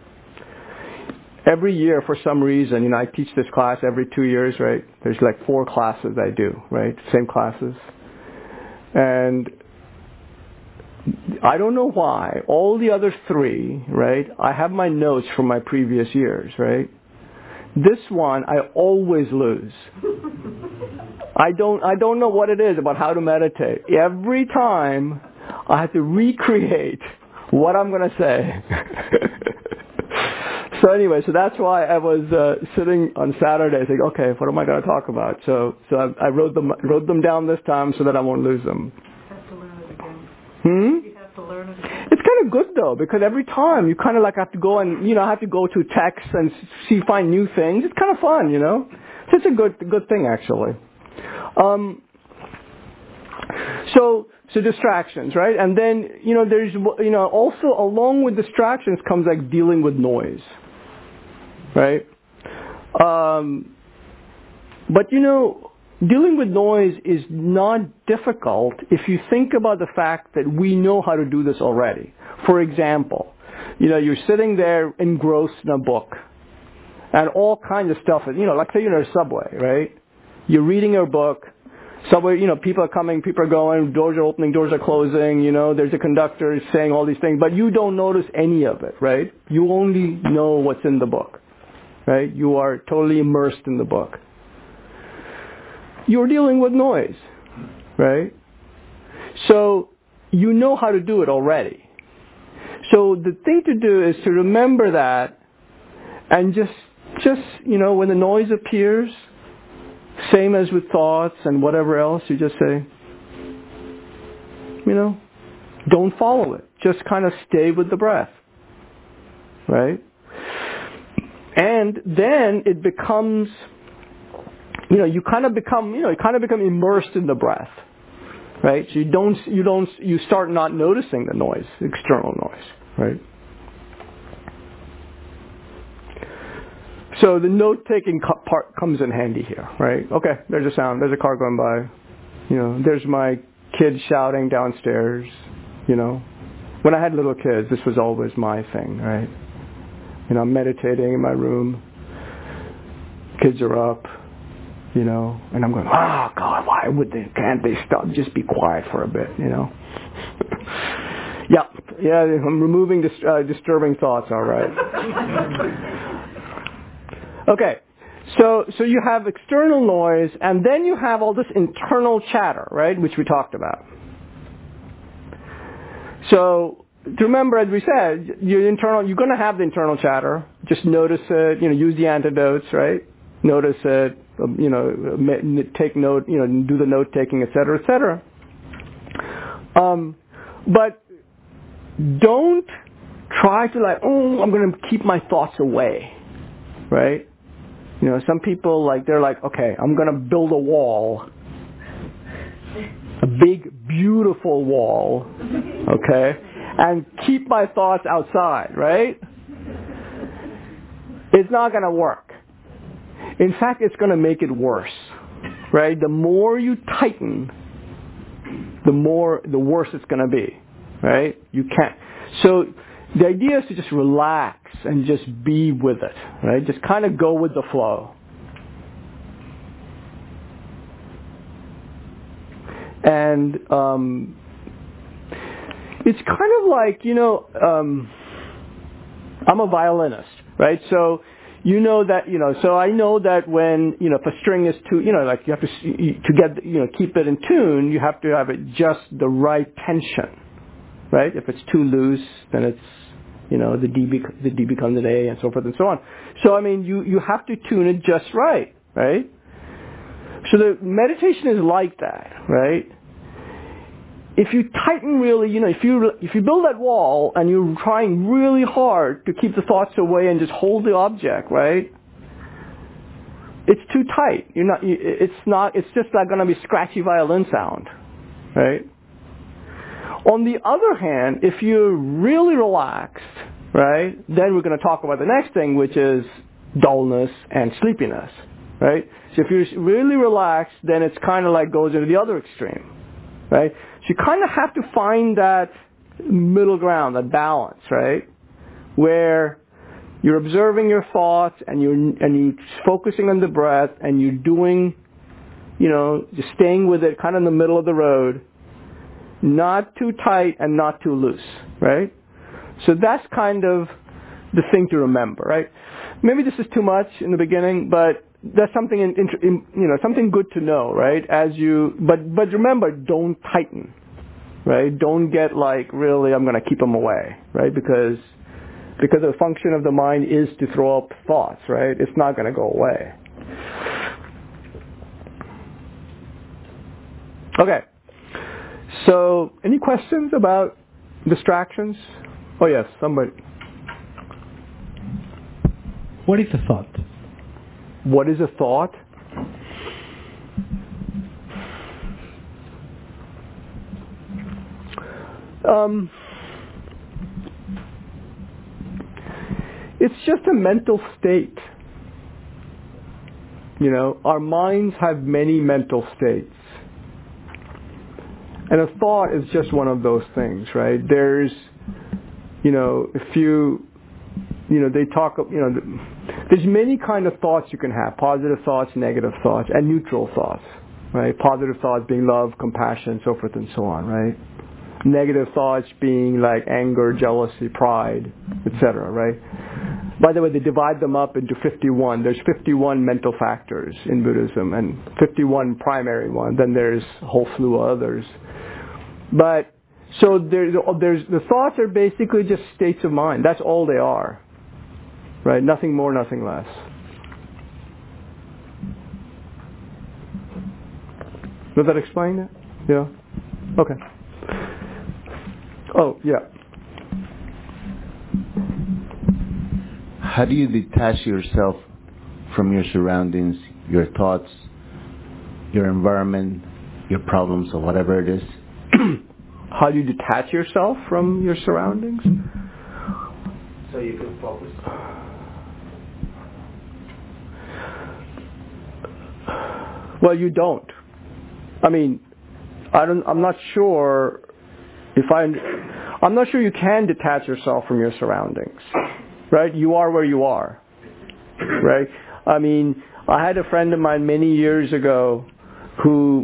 Every year, for some reason, you know, I teach this class every two years, right? There's like four classes I do, right? Same classes. And I don't know why. All the other three, right? I have my notes from my previous years, right? This one, I always lose. I don't, I don't know what it is about how to meditate. Every time, I have to recreate what I'm going to say. So anyway, so that's why I was uh, sitting on Saturday saying, okay, what am I going to talk about? So so I, I wrote them wrote them down this time so that I won't lose them. You have to learn it again. Hmm? You have to learn it again. It's kind of good though, because every time you kind of like have to go and, you know, have to go to text and see, find new things. It's kind of fun, you know. So it's a good, good thing actually. Um, so, so distractions, right? And then, you know, there's, you know, also along with distractions comes like dealing with noise, right? Um, but you know, dealing with noise is not difficult if you think about the fact that we know how to do this already. For example, you know, you're sitting there engrossed in a book and all kinds of stuff, you know, like say you're in a subway, right? You're reading your book, subway, you know, people are coming, people are going, doors are opening, doors are closing, you know, there's a conductor saying all these things, but you don't notice any of it, right? You only know what's in the book, right? You are totally immersed in the book. You're dealing with noise, right? So you know how to do it already. So the thing to do is to remember that and just, just, you know, when the noise appears, same as with thoughts and whatever else, you just say, you know, don't follow it. Just kind of stay with the breath, right? And then it becomes, you know, you kind of become, you know, you kind of become immersed in the breath, right? So you don't, you don't, you start not noticing the noise, external noise, right? So the note-taking co- part comes in handy here, right? Okay, there's a sound, there's a car going by, you know, there's my kids shouting downstairs, you know. When I had little kids, this was always my thing, right? You know, I'm meditating in my room, kids are up, you know, and I'm going, oh God, why would they, can't they stop, just be quiet for a bit, you know? yeah, yeah, I'm removing dis- uh, disturbing thoughts, all right. Okay, so so you have external noise, and then you have all this internal chatter, right, which we talked about. So to remember, as we said, your internal, you're going to have the internal chatter. Just notice it. You know, use the antidotes, right? Notice it. You know, take note. You know, do the note taking, et cetera, et cetera. Um, but don't try to like, oh, I'm going to keep my thoughts away, right? You know, some people, like, they're like, okay, I'm going to build a wall, a big, beautiful wall, okay, and keep my thoughts outside, right? It's not going to work. In fact, it's going to make it worse, right? The more you tighten, the more, the worse it's going to be, right? You can't. So the idea is to just relax and just be with it, right? Just kind of go with the flow. And um, it's kind of like, you know, um, I'm a violinist, right? So you know that, you know, so I know that when, you know, if a string is too, you know, like you have to, to get, you know, keep it in tune, you have to have it just the right tension, right? If it's too loose, then it's, you know, the D, bec- the D becomes an A and so forth and so on. So, I mean, you, you have to tune it just right, right? So the meditation is like that, right? If you tighten really, you know, if you, if you build that wall and you're trying really hard to keep the thoughts away and just hold the object, right? It's too tight. You're not, it's not, it's just not going to be scratchy violin sound, right? On the other hand, if you're really relaxed, right, then we're going to talk about the next thing, which is dullness and sleepiness, right? So if you're really relaxed, then it's kind of like goes into the other extreme, right? So you kind of have to find that middle ground, that balance, right, where you're observing your thoughts and you're and you're focusing on the breath and you're doing, you know, just staying with it, kind of in the middle of the road. Not too tight and not too loose, right? So that's kind of the thing to remember, right? Maybe this is too much in the beginning, but that's something in, in, you know, something good to know, right? As you, but but remember, don't tighten, right? Don't get like really, I'm going to keep them away, right? Because because the function of the mind is to throw up thoughts, right? It's not going to go away. Okay. So, any questions about distractions? Oh yes, somebody. What is a thought? What is a thought? Um, it's just a mental state. You know, our minds have many mental states. And a thought is just one of those things, right? There's, you know, if you, you know, they talk, you know, there's many kind of thoughts you can have. Positive thoughts, negative thoughts, and neutral thoughts, right? Positive thoughts being love, compassion, so forth and so on, right? Negative thoughts being like anger, jealousy, pride, et cetera, right? By the way, they divide them up into fifty-one. There's fifty-one mental factors in Buddhism and fifty-one primary ones. Then there's a whole slew of others. But, so there's, there's, the thoughts are basically just states of mind. That's all they are. Right? Nothing more, nothing less. Does that explain it? Yeah? Okay. Oh, yeah. How do you detach yourself from your surroundings, your thoughts, your environment, your problems, or whatever it is? How do you detach yourself from your surroundings? So you can focus. Well, you don't. I mean, I don't. I'm not sure if I. I'm not sure you can detach yourself from your surroundings, right? You are where you are, right? I mean, I had a friend of mine many years ago who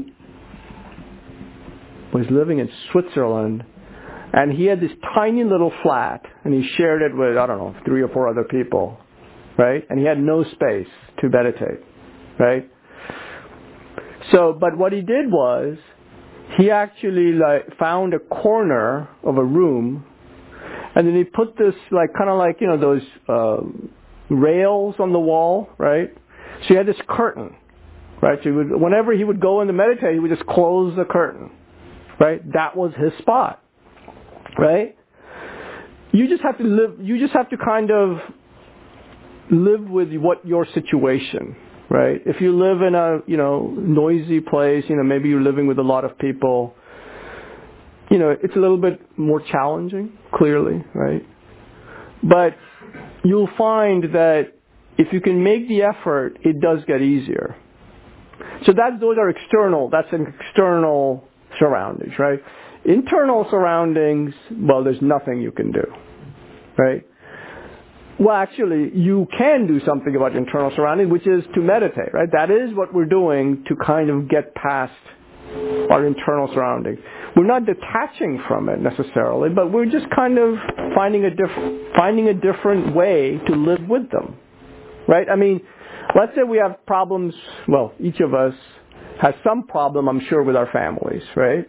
was living in Switzerland, and he had this tiny little flat, and he shared it with, I don't know, three or four other people, right? And he had no space to meditate, right? So, but what he did was, he actually like found a corner of a room, and then he put this like kind of like, you know, those uh, rails on the wall, right? So he had this curtain, right? So he would, whenever he would go in to meditate, he would just close the curtain, right? That was his spot, right? You just have to live. You just have to kind of live with what your situation. Right? If you live in a, you know, noisy place, you know, maybe you're living with a lot of people, you know, it's a little bit more challenging, clearly, right? But you'll find that if you can make the effort, it does get easier. So that those are external, that's an external surroundings, right? Internal surroundings, well, there's nothing you can do, right? Well, actually, you can do something about internal surroundings, which is to meditate, right? That is what we're doing to kind of get past our internal surroundings. We're not detaching from it necessarily, but we're just kind of finding a diff- finding a different way to live with them, right? I mean, let's say we have problems, well, each of us has some problem, I'm sure, with our families, right?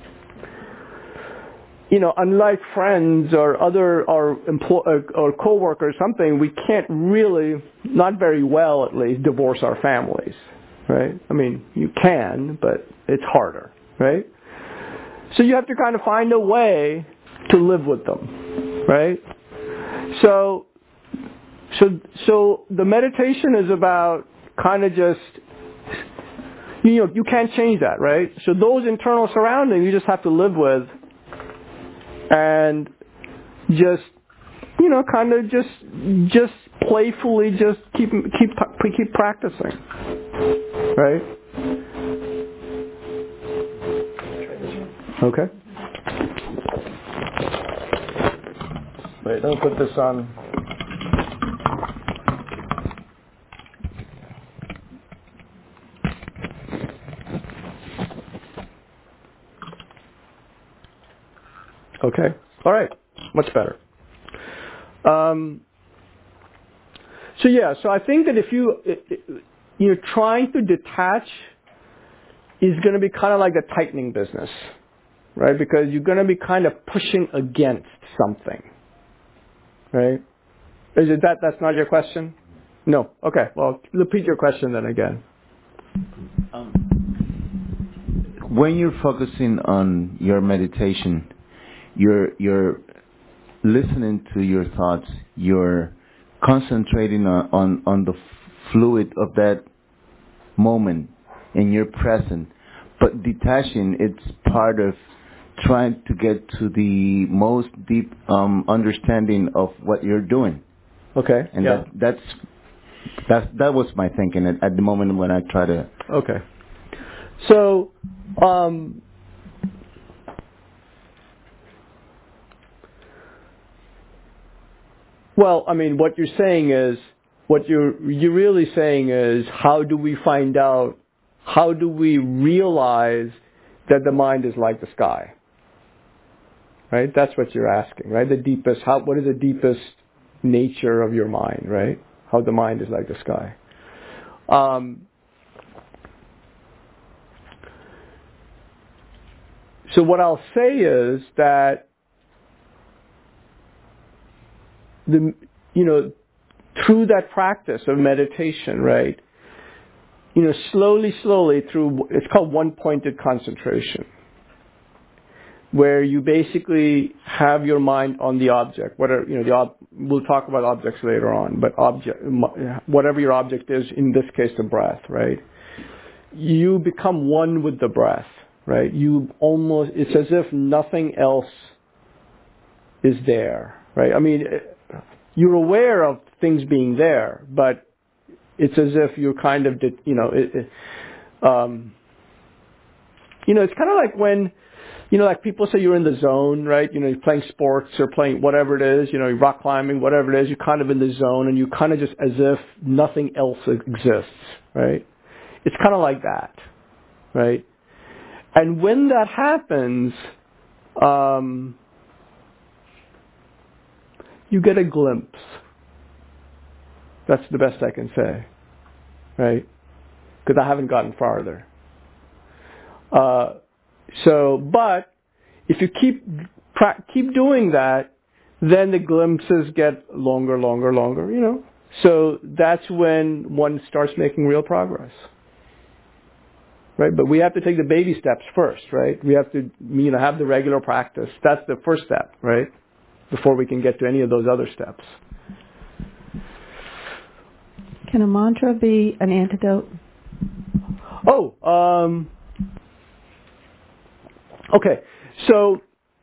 You know, unlike friends or other or employ or coworkers, something we can't really, not very well at least, divorce our families, right? I mean, you can, but it's harder, right? So you have to kind of find a way to live with them, right? So, so, so the meditation is about kind of just, you know, you can't change that, right? So those internal surroundings you just have to live with. And just, you know, kind of just, just playfully, just keep, keep, keep practicing, right? Okay. Wait, let me put this on. Okay. All right. Much better. Um, so yeah. So I think that if you you're trying to detach, is going to be kind of like the tightening business, right? Because you're going to be kind of pushing against something, right? Is it that that's not your question? No. Okay. Well, repeat your question then again. Um, when you're focusing on your meditation, you're you're listening to your thoughts. You're concentrating on, on, on the fluid of that moment, and you're present. But detaching, it's part of trying to get to the most deep um, understanding of what you're doing. Okay. And yeah. that, that's that's that was my thinking at, at the moment when I try to. Okay. So, um, well, I mean, what you're saying is, what you're you're really saying is, how do we find out? How do we realize that the mind is like the sky? Right? That's what you're asking, right? The deepest, how, what is the deepest nature of your mind, right? How the mind is like the sky. Um, so what I'll say is that the, you know, through that practice of meditation, right? You know, slowly, slowly through, it's called one-pointed concentration, where you basically have your mind on the object. Whatever, you know, the ob- we'll talk about objects later on, but object, whatever your object is, in this case, the breath, right? You become one with the breath, right? You almost, it's as if nothing else is there, right? I mean, you're aware of things being there, but it's as if you're kind of, you know, it, it, um, you know, it's kind of like when, you know, like people say you're in the zone, right? You know, you're playing sports or playing whatever it is, you know, you're rock climbing, whatever it is, you're kind of in the zone and you kind of just as if nothing else exists, right? It's kind of like that, right? And when that happens, um, you get a glimpse. That's the best I can say, right? Because I haven't gotten farther. Uh, so, but if you keep pra- keep doing that, then the glimpses get longer, longer, longer. You know, so that's when one starts making real progress, right? But we have to take the baby steps first, right? We have to, you know, have the regular practice. That's the first step, right? Before we can get to any of those other steps. Can a mantra be an antidote? Oh, um, okay. So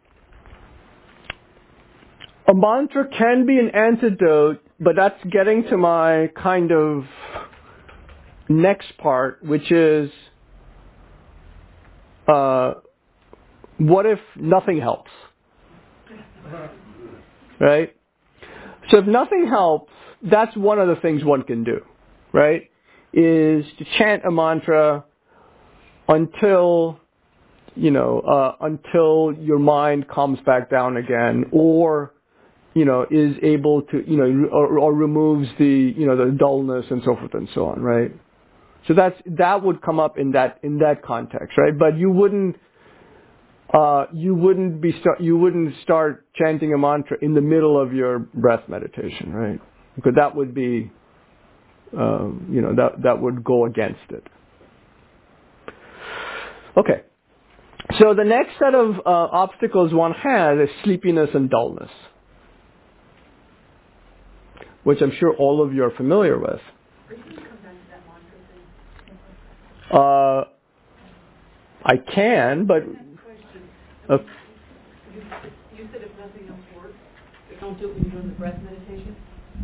a mantra can be an antidote, but that's getting to my kind of next part, which is, uh, what if nothing helps? Right? So if nothing helps, that's one of the things one can do, right? Is to chant a mantra until, you know, uh, until your mind calms back down again, or, you know, is able to, you know, or, or removes the, you know, the dullness and so forth and so on, right? So that's, that would come up in that, in that context, right? But you wouldn't, uh, you wouldn't be, start, you wouldn't start chanting a mantra in the middle of your breath meditation, right? Because that would be, uh, you know, that, that would go against it. Okay. So the next set of uh, obstacles one has is sleepiness and dullness, which I'm sure all of you are familiar with. Uh, I can, but... Uh, you said if nothing else works, don't do it when you're doing the breath meditation?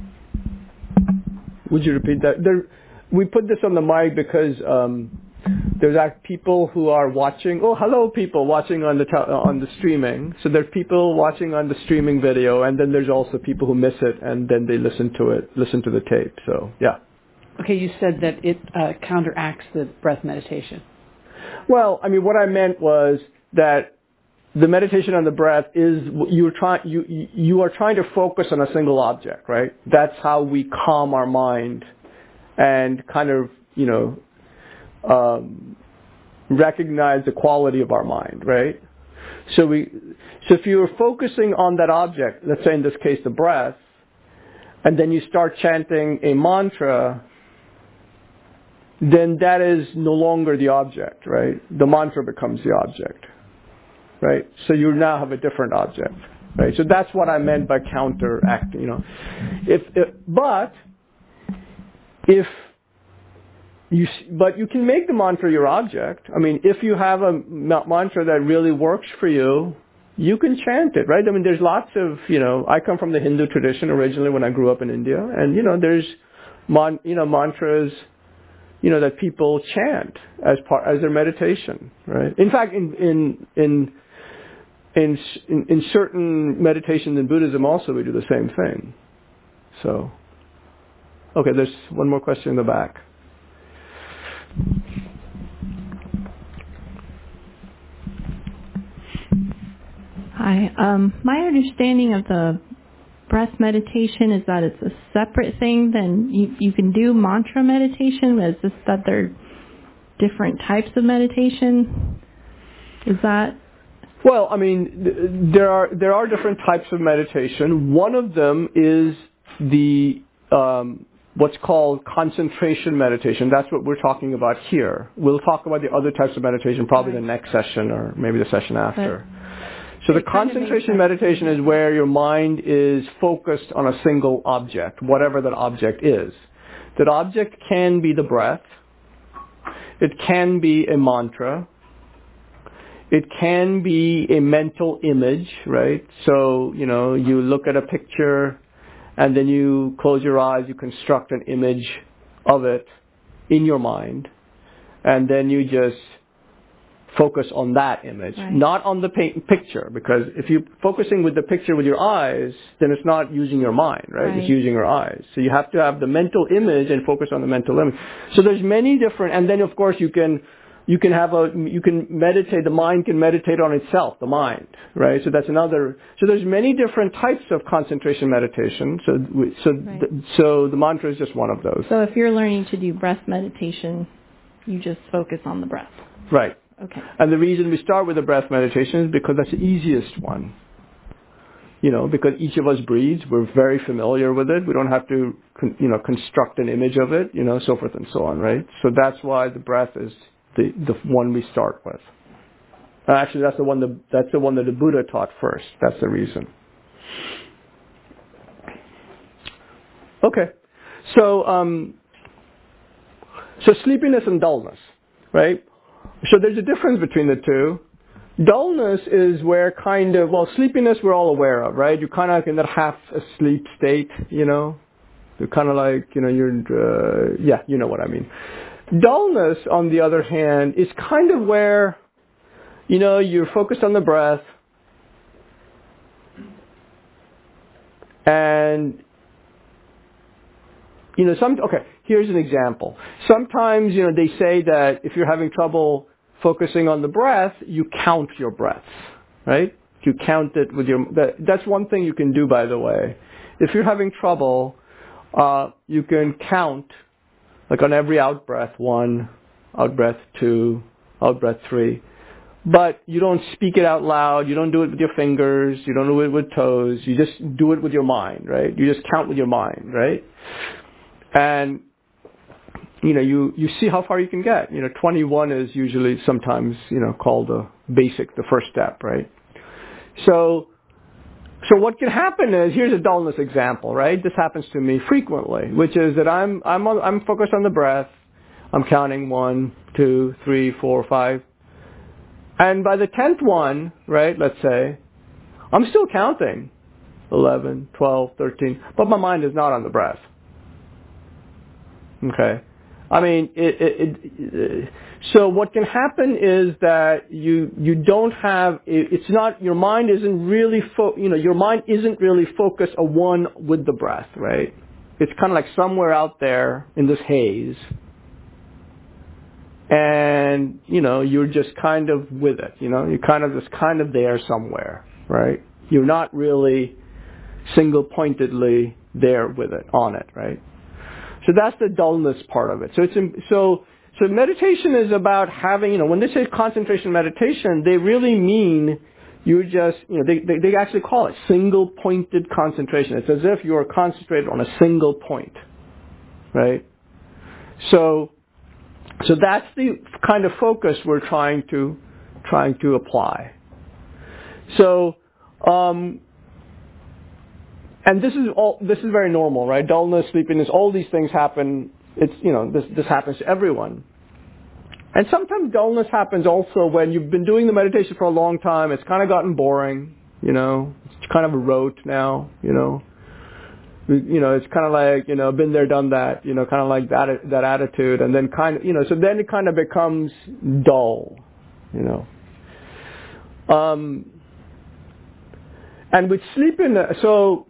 Would you repeat that? There, we put this on the mic because um, there's act people who are watching. Oh, hello, people watching on the te- on the streaming. So there's people watching on the streaming video, and then there's also people who miss it, and then they listen to it, listen to the tape. So yeah. Okay, you said that it uh, counteracts the breath meditation. Well, I mean, what I meant was that the meditation on the breath is you're trying you you are trying to focus on a single object, right? That's how we calm our mind and kind of, you know, um, recognize the quality of our mind, right? So we so if you're focusing on that object, let's say in this case the breath, and then you start chanting a mantra, then that is no longer the object, right? The mantra becomes the object, right? So you now have a different object, right? So that's what I meant by counteracting, you know. If, if but if you, but you can make the mantra your object. I mean, if you have a mantra that really works for you, you can chant it, right? I mean, there's lots of, you know, I come from the Hindu tradition originally when I grew up in India, and, you know, there's, man, you know, mantras, you know, that people chant as part, as their meditation, right? In fact, in, in, in, in, in, in certain meditations in Buddhism also we do the same thing. So, okay, there's one more question in the back. Hi. Um, my understanding of the breath meditation is that it's a separate thing than you, you can do mantra meditation. It's just that they're different types of meditation. Is that? Well, I mean, th- there are there are different types of meditation. One of them is the um, what's called concentration meditation. That's what we're talking about here. We'll talk about the other types of meditation probably right. the next session or maybe the session after. But so the concentration meditation is where your mind is focused on a single object, whatever that object is. That object can be the breath. It can be a mantra. It can be a mental image, right? So, you know, you look at a picture and then you close your eyes, you construct an image of it in your mind, and then you just focus on that image, right. not on the pa- picture, because if you're focusing with the picture with your eyes, then it's not using your mind, right? right? It's using your eyes. So you have to have the mental image and focus on the mental image. So there's many different, and then of course you can you can have a you can meditate. The mind can meditate on itself, the mind, right? So that's another. So there's many different types of concentration meditation. So so right. th- so the mantra is just one of those. So if you're learning to do breath meditation, you just focus on the breath. Right. Okay. And the reason we start with the breath meditation is because that's the easiest one. You know, because each of us breathes, we're very familiar with it. We don't have to, con- you know, construct an image of it, you know, so forth and so on, right? So that's why the breath is the the one we start with. Uh, actually, that's the one that that's the one that the Buddha taught first. That's the reason. Okay, so um, so sleepiness and dullness, right? So there's a difference between the two. Dullness is where kind of, well, sleepiness we're all aware of, right? You're kind of in that half asleep state, you know? You're kind of like, you know, you're, uh, yeah, you know what I mean. Dullness, on the other hand, is kind of where, you know, you're focused on the breath and, you know, some, okay, here's an example. Sometimes, you know, they say that if you're having trouble focusing on the breath, you count your breaths, right? You count it with your, that, that's one thing you can do, by the way. If you're having trouble, uh, you can count, like on every out breath, one, out breath two, out breath three. But you don't speak it out loud, you don't do it with your fingers, you don't do it with toes, you just do it with your mind, right? You just count with your mind, right? And you know, you, you see how far you can get. You know, twenty-one is usually sometimes, you know, called the basic, the first step, right? So, so what can happen is, here's a dullness example, right? This happens to me frequently, which is that I'm, I'm, on, I'm focused on the breath. I'm counting one, two, three, four, five. And by the tenth one, right, let's say, I'm still counting. eleven, twelve, thirteen, but my mind is not on the breath. Okay. I mean, it, it, it, so what can happen is that you you don't have, it's not, your mind isn't really, fo- you know, your mind isn't really focused a one with the breath, right? It's kind of like somewhere out there in this haze. And, you know, you're just kind of with it, you know, you're kind of just kind of there somewhere, right? You're not really single-pointedly there with it, on it, right? So that's the dullness part of it. So it's so so meditation is about having, you know, when they say concentration meditation, they really mean You just, you know, they, they, they actually call it single-pointed concentration. It's as if you are concentrated on a single point, right? So, so that's the kind of focus we're trying to, trying to apply. So, um, and this is all, this is very normal, right? Dullness, sleepiness, all these things happen. It's, you know, this, this happens to everyone. And sometimes dullness happens also when you've been doing the meditation for a long time. It's kind of gotten boring, you know. It's kind of a rote now, you know. You know, it's kind of like, you know, been there, done that, you know, kind of like that that attitude. And then kind of, you know, so then it kind of becomes dull, you know. Um, and with sleepiness, so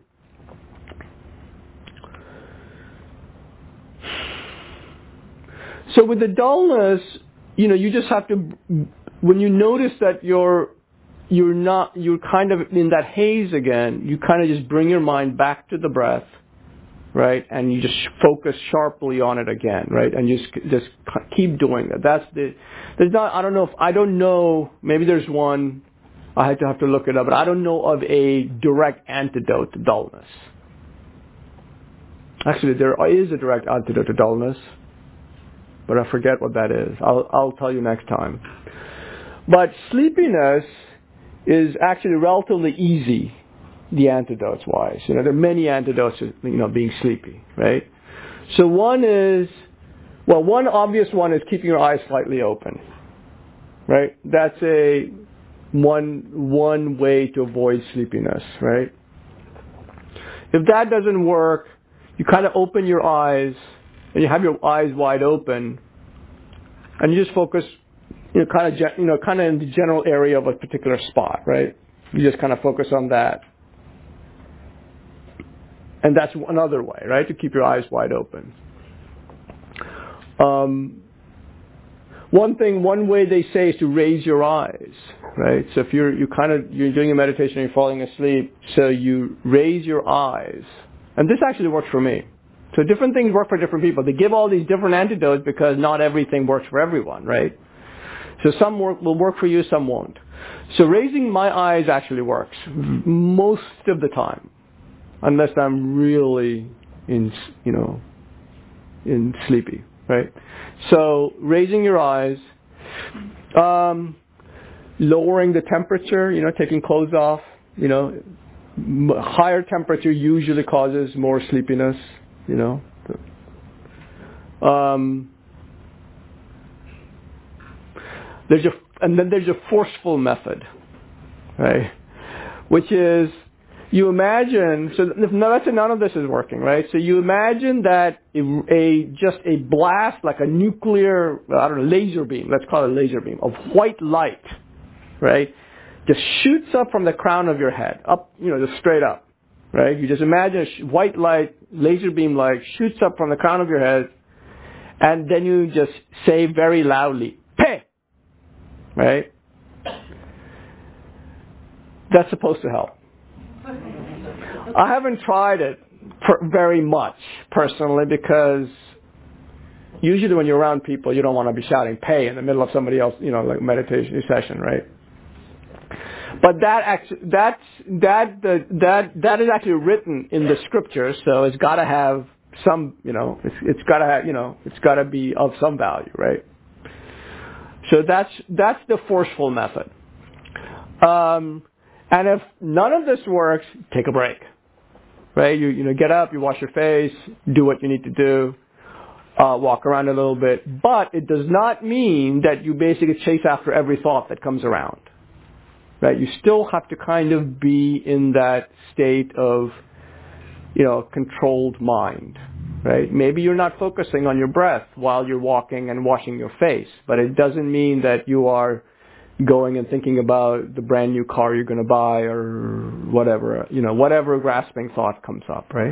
so with the dullness, you know, you just have to, when you notice that you're, you're not, you're kind of in that haze again, you kind of just bring your mind back to the breath, right? And you just focus sharply on it again, right? And just, just keep doing that. That's the, there's not, I don't know if, I don't know, maybe there's one, I had to have to look it up, but I don't know of a direct antidote to dullness. Actually, there is a direct antidote to dullness, but I forget what that is. I'll, I'll tell you next time. But sleepiness is actually relatively easy, the antidotes wise. You know, there are many antidotes to, you know, being sleepy, right? So one is, well, one obvious one is keeping your eyes slightly open, right? That's a one one way to avoid sleepiness, right? If that doesn't work, you kind of open your eyes and you have your eyes wide open, and you just focus, you know, kind of, you know, kind of in the general area of a particular spot, right? You just kind of focus on that, and that's another way, right, to keep your eyes wide open. Um, one thing, one way they say is to raise your eyes, right? So if you're you kind of you're doing a meditation and you're falling asleep, so you raise your eyes, and this actually works for me. So different things work for different people. They give all these different antidotes because not everything works for everyone, right? So some work, will work for you, some won't. So raising my eyes actually works most of the time, unless I'm really in, you know, in sleepy, right? So raising your eyes, um, lowering the temperature, you know, taking clothes off, you know, higher temperature usually causes more sleepiness. You know, um, there's a, and then there's a forceful method, right? Which is, you imagine, so now that's, none of this is working, right? So you imagine that a, a just a blast, like a nuclear, I don't know, laser beam, let's call it a laser beam, of white light, right? Just shoots up from the crown of your head, up, you know, just straight up. Right? You just imagine a white light, laser beam light, shoots up from the crown of your head, and then you just say very loudly, "Peh!" Right? That's supposed to help. I haven't tried it per- very much, personally, because usually when you're around people, you don't want to be shouting "Peh" in the middle of somebody else, you know, like meditation session, right? But that actually, that's, that, the, that, that is actually written in the scriptures, so it's got to have some, you know, it's, it's got to have, you know, it's got to be of some value, right? So that's, that's the forceful method. Um, and if none of this works, take a break, right? You, you know, get up, you wash your face, do what you need to do, uh, walk around a little bit, but it does not mean that you basically chase after every thought that comes around. Right, you still have to kind of be in that state of, you know, controlled mind, right? Maybe you're not focusing on your breath while you're walking and washing your face, but it doesn't mean that you are going and thinking about the brand new car you're going to buy or whatever, you know, whatever grasping thought comes up, right?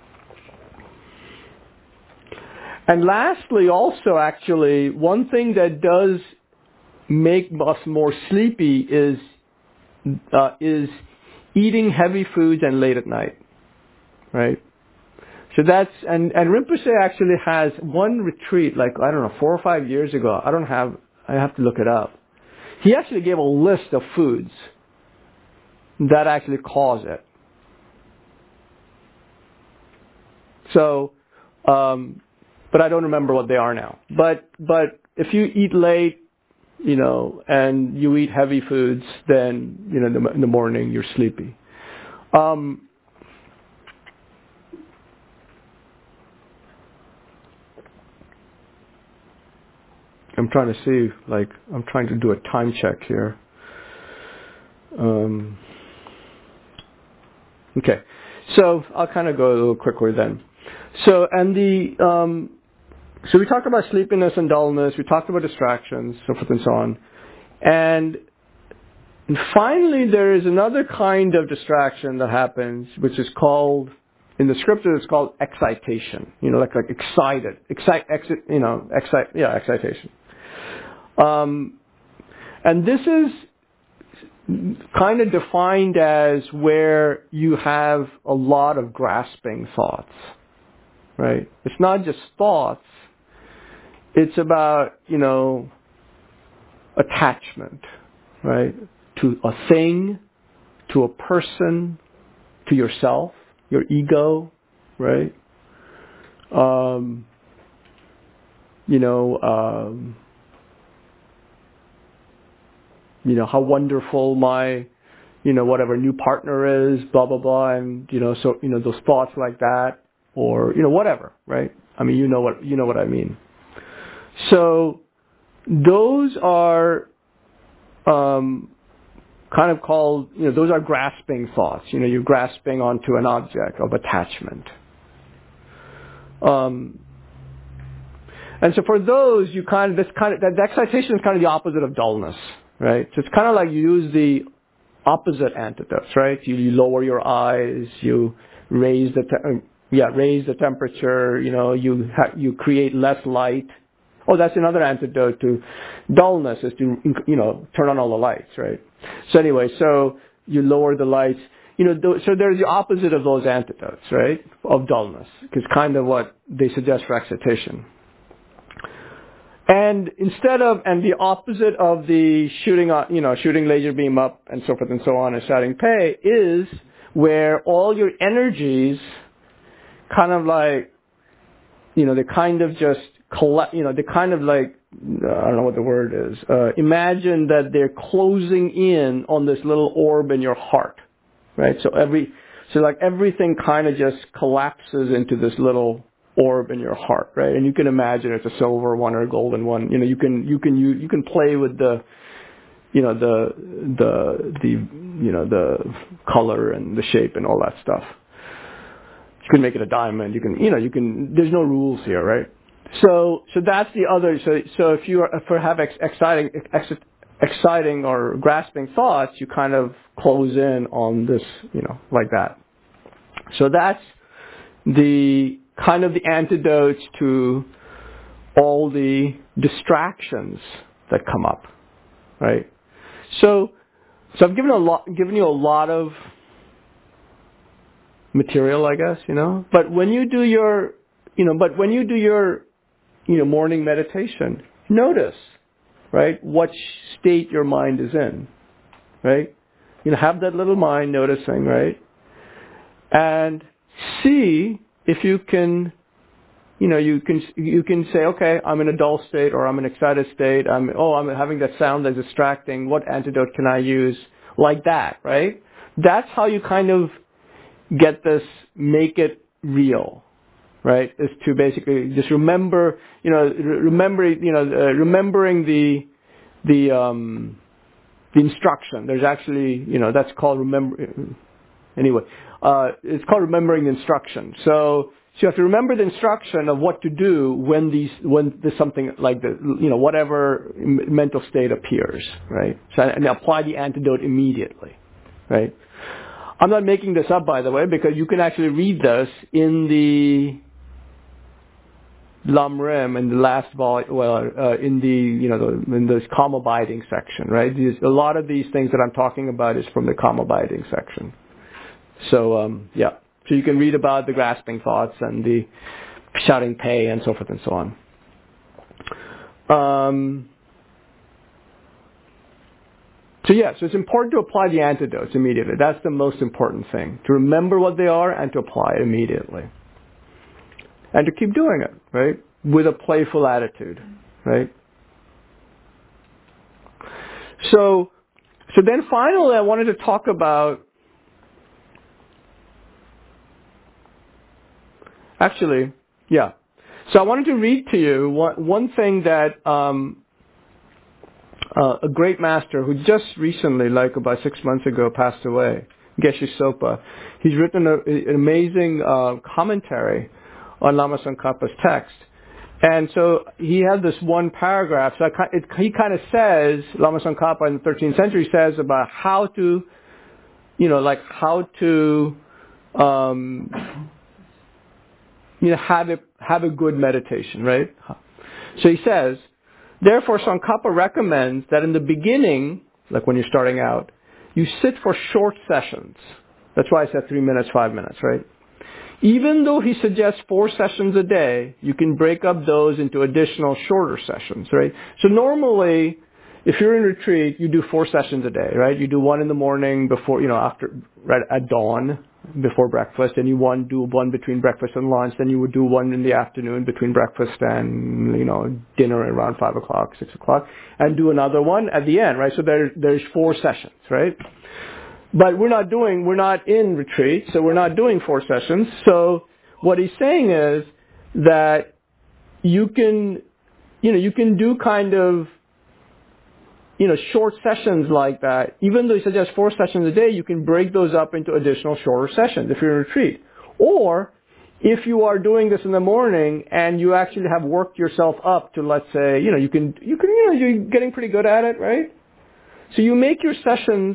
And lastly, also actually, one thing that does make us more sleepy is Uh, is eating heavy foods and late at night, right? So that's, and, and Rinpoche actually has one retreat, like, I don't know, four or five years ago. I don't have, I have to look it up. He actually gave a list of foods that actually cause it. So, um, but I don't remember what they are now. But but if you eat late, you know, and you eat heavy foods, then you know in the, in the morning you're sleepy. Um, I'm trying to see, like, I'm trying to do a time check here. Um, okay, so I'll kind of go a little quicker then. So, and the, um, so we talked about sleepiness and dullness, we talked about distractions, so forth and so on. And, and finally there is another kind of distraction that happens, which is called, in the scripture it's called excitation. You know, like, like excited, excite, exit, you know, excite, yeah, excitation. Um, and this is kind of defined as where you have a lot of grasping thoughts, right? It's not just thoughts. It's about, you know, attachment, right? To a thing, to a person, to yourself, your ego, right? Um, you know, um, you know, how wonderful my, you know, whatever new partner is, blah, blah, blah, and, you know, so, you know, those thoughts like that, or, you know, whatever, right? I mean, you know what, you know what I mean. So, those are, um, kind of called, you know, those are grasping thoughts. You know, you're grasping onto an object of attachment. Um, and so for those, you kind of, this kind of, that the excitation is kind of the opposite of dullness. Right? So it's kind of like you use the opposite antidotes, right? You, you lower your eyes, you raise the, te- yeah, raise the temperature, you know, you ha- you create less light. Oh, that's another antidote to dullness, is to, you know, turn on all the lights, right? So anyway, so you lower the lights, you know, th- so there's the opposite of those antidotes, right? Of dullness, because kind of what they suggest for excitation. And instead of, and the opposite of the shooting, you know, shooting laser beam up and so forth and so on and shouting pay is where all your energies kind of like, you know, they kind of just collect, you know, they kind of like, I don't know what the word is, uh, imagine that they're closing in on this little orb in your heart, right? So every, so like everything kind of just collapses into this little orb in your heart, right? And you can imagine it's a silver one or a golden one. You know, you can you can you you can play with the, you know, the the the you know the color and the shape and all that stuff. You can make it a diamond. You can you know you can. There's no rules here, right? So so that's the other. So so if you are, if you have ex- exciting ex- exciting or grasping thoughts, you kind of close in on this, you know, like that. So that's the kind of the antidotes to all the distractions that come up, right? So, so I've given a lot, given you a lot of material, I guess, you know. But when you do your, you know, but when you do your, you know, morning meditation, notice, right, what state your mind is in, right? You know, have that little mind noticing, right, and see if you can, you know, you can you can say, okay, I'm in a dull state, or I'm in an excited state. I'm oh, I'm having that sound that's distracting. What antidote can I use? Like that, right? That's how you kind of get this, make it real, right? Is to basically just remember, you know, remember, you know, uh, remembering the the um, the instruction. There's actually, you know, that's called remember. Anyway, uh, it's called remembering the instruction. So, so you have to remember the instruction of what to do when these, when there's something like the, you know, whatever mental state appears, right? So, and apply the antidote immediately, right? I'm not making this up, by the way, because you can actually read this in the Lam Rim in the last vol, well, uh, in the, you know, the, in the calm abiding section, right? These, a lot of these things that I'm talking about is from the calm abiding section. So, um, yeah. So you can read about the grasping thoughts and the shouting pay and so forth and so on. Um, So yeah, so it's important to apply the antidotes immediately. That's the most important thing. To remember what they are and to apply it immediately. And to keep doing it, right? With a playful attitude, right? So, so then finally I wanted to talk about, actually, yeah. So I wanted to read to you one, one thing that um, uh, a great master who just recently, like about six months ago, passed away, Geshe Sopa. He's written a, an amazing uh, commentary on Lama Tsongkhapa's text. And so he had this one paragraph. So I, it, he kind of says, Lama Tsongkhapa in the thirteenth century says about how to, you know, like how to, um, you know, have a, have a good meditation, right? So he says, therefore Tsongkhapa recommends that in the beginning, like when you're starting out, you sit for short sessions. That's why I said three minutes, five minutes, right? Even though he suggests four sessions a day, you can break up those into additional shorter sessions, right? So normally, if you're in retreat, you do four sessions a day, right? You do one in the morning before, you know, after, right at dawn, before breakfast, and you one do one between breakfast and lunch, then you would do one in the afternoon between breakfast and, you know, dinner around five o'clock, six o'clock, and do another one at the end, right? So there, there's four sessions, right? But we're not doing, we're not in retreat, so we're not doing four sessions. So what he's saying is that you can, you know, you can do kind of, you know, short sessions like that. Even though he suggests four sessions a day, you can break those up into additional shorter sessions if you're in retreat. Or if you are doing this in the morning and you actually have worked yourself up to, let's say, you know, you can, you can, you know, you're getting pretty good at it, right? So you make your sessions,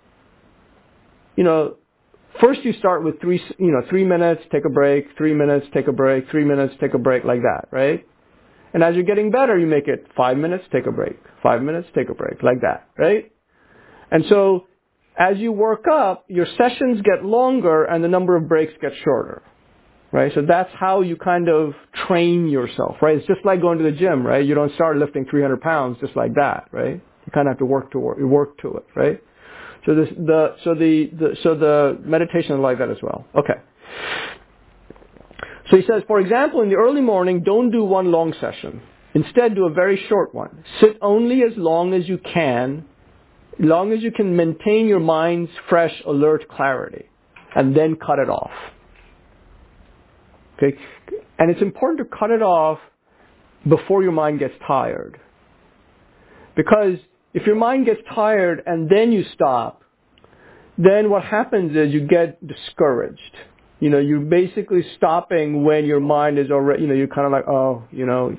you know, first you start with three, you know, three minutes, take a break, three minutes, take a break, three minutes, take a break, like that, right? And as you're getting better, you make it five minutes, take a break, five minutes, take a break, like that, right? And so as you work up, your sessions get longer and the number of breaks get shorter, right? So that's how you kind of train yourself, right? It's just like going to the gym, right? You don't start lifting three hundred pounds just like that, right? You kind of have to work to work, work to it, right? So this, the so the, the so the meditation is like that as well. Okay. So he says, for example, in the early morning, don't do one long session. Instead, do a very short one. Sit only as long as you can, as long as you can maintain your mind's fresh, alert clarity, and then cut it off. Okay, and it's important to cut it off before your mind gets tired, because if your mind gets tired and then you stop, then what happens is you get discouraged. You know, you're basically stopping when your mind is already, you know, you're kind of like, oh, you know,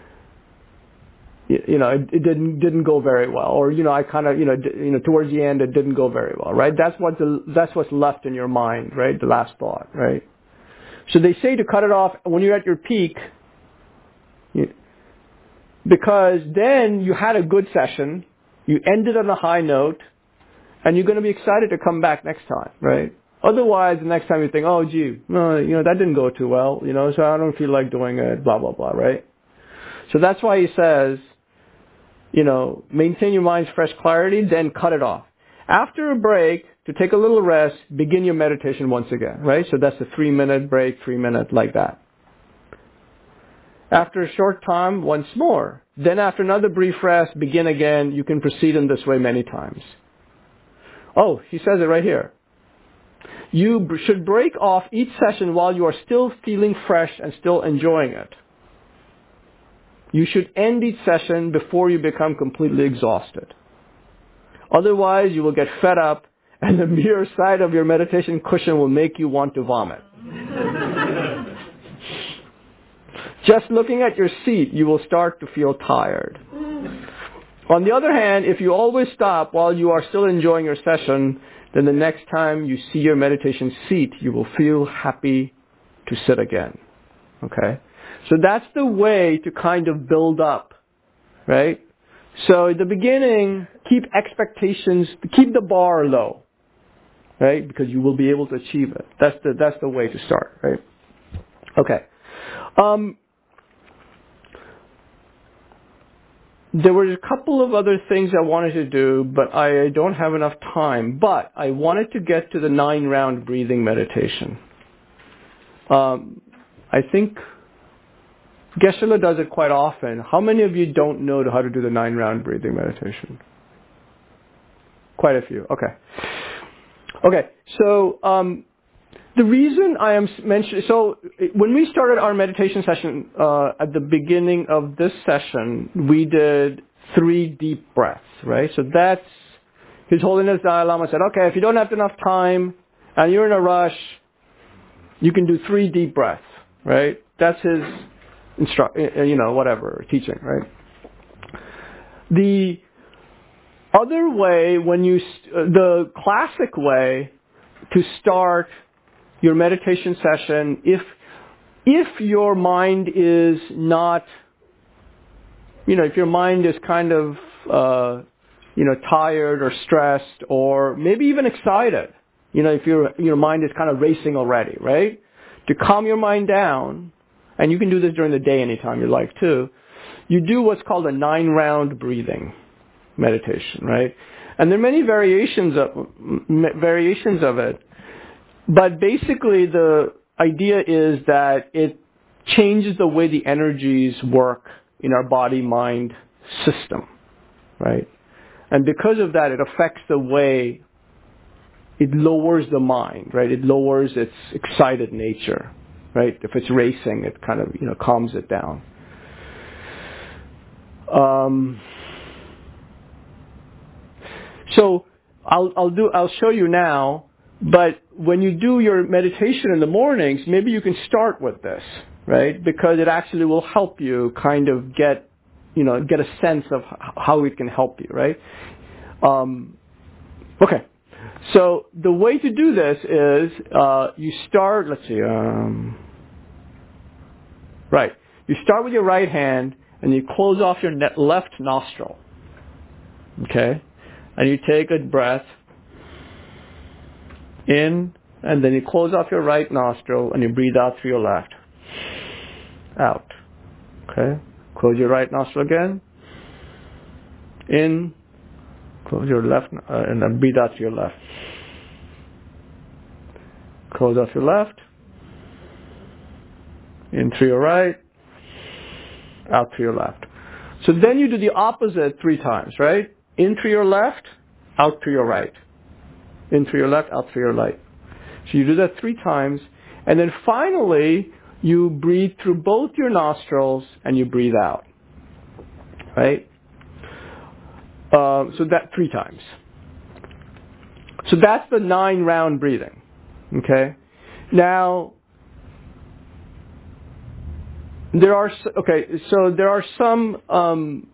you, you know, it, it didn't didn't go very well, or you know, I kind of, you know, d- you know, towards the end it didn't go very well, right? That's what the that's what's left in your mind, right? The last thought, right? So they say to cut it off when you're at your peak. You, because then you had a good session, you ended on a high note, and you're going to be excited to come back next time, right? Otherwise, the next time you think, oh, gee, no, you know, that didn't go too well, you know, so I don't feel like doing it, blah, blah, blah, right? So that's why he says, you know, maintain your mind's fresh clarity, then cut it off. After a break, to take a little rest, begin your meditation once again, right? So that's a three-minute break, three-minute, like that. After a short time, once more. Then after another brief rest, begin again. You can proceed in this way many times. Oh, he says it right here. You should break off each session while you are still feeling fresh and still enjoying it. You should end each session before you become completely exhausted. Otherwise, you will get fed up and the mere sight of your meditation cushion will make you want to vomit. Just looking at your seat, you will start to feel tired. On the other hand, if you always stop while you are still enjoying your session, then the next time you see your meditation seat, you will feel happy to sit again. Okay? So that's the way to kind of build up, right? So at the beginning, keep expectations, keep the bar low, right? Because you will be able to achieve it. That's the, that's the way to start, right? Okay. Um, there were a couple of other things I wanted to do, but I don't have enough time. But I wanted to get to the nine-round breathing meditation. Um, I think Geshe-la does it quite often. How many of you don't know how to do the nine-round breathing meditation? Quite a few. Okay. Okay. So um, the reason I am mentioning, so when we started our meditation session uh, at the beginning of this session, we did three deep breaths, right? So that's, His Holiness Dalai Lama said, okay, if you don't have enough time and you're in a rush, you can do three deep breaths, right? That's his instru- you know, whatever, teaching, right? The other way, when you, st- the classic way to start your meditation session, if, if your mind is not, you know, if your mind is kind of, uh, you know, tired or stressed or maybe even excited, you know, if your, your mind is kind of racing already, right? To calm your mind down, and you can do this during the day anytime you like too, you do what's called a nine-round breathing meditation, right? And there are many variations of variations of it, but basically the idea is that it changes the way the energies work in our body-mind system, right? And because of that, it affects the way it lowers the mind, right? It lowers its excited nature, right? If it's racing, it kind of, you know, calms it down. Um, so I'll, I'll do, I'll show you now, but when you do your meditation in the mornings, maybe you can start with this, right? Because it actually will help you kind of get, you know, get a sense of how it can help you, right? Um, okay. So the way to do this is uh, you start, let's see, um, right. You start with your right hand and you close off your ne- left nostril. Okay? And you take a breath in, and then you close off your right nostril and you breathe out through your left. Out. Okay? Close your right nostril again. In. Close your left, uh, and then breathe out through your left. Close off your left. In through your right. Out through your left. So then you do the opposite three times, right? In through your left, out through your right. In through your left, out through your right. So you do that three times, and then finally you breathe through both your nostrils and you breathe out. Right? Um, so that three times. So that's the nine round breathing. Okay? Now, there are, okay, so there are some, um,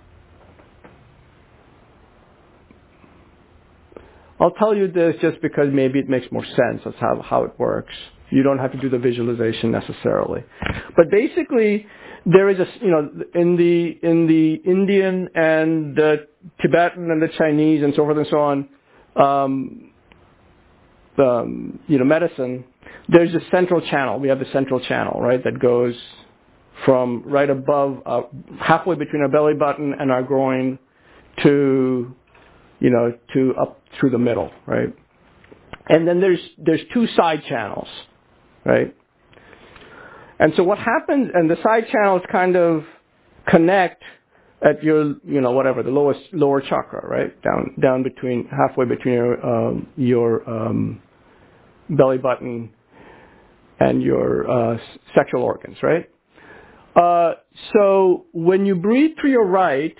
I'll tell you this just because maybe it makes more sense. That's how, how it works. You don't have to do the visualization necessarily. But basically, there is a, you know, in the, in the Indian and the Tibetan and the Chinese and so forth and so on, um, um, you know, medicine, there's a central channel. We have the central channel, right, that goes from right above, uh, halfway between our belly button and our groin to, you know, to up through the middle, right? And then there's there's two side channels, right? And so what happens, and the side channels kind of connect at your, you know, whatever, the lowest lower chakra, right? Down down between, halfway between your um, your um, belly button and your uh, sexual organs, right? Uh, so when you breathe through your right,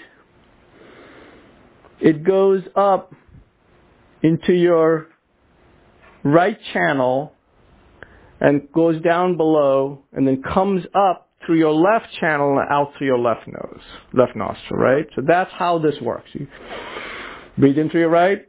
it goes up into your right channel and goes down below and then comes up through your left channel and out through your left nose, left nostril, right? So that's how this works. You breathe in through your right,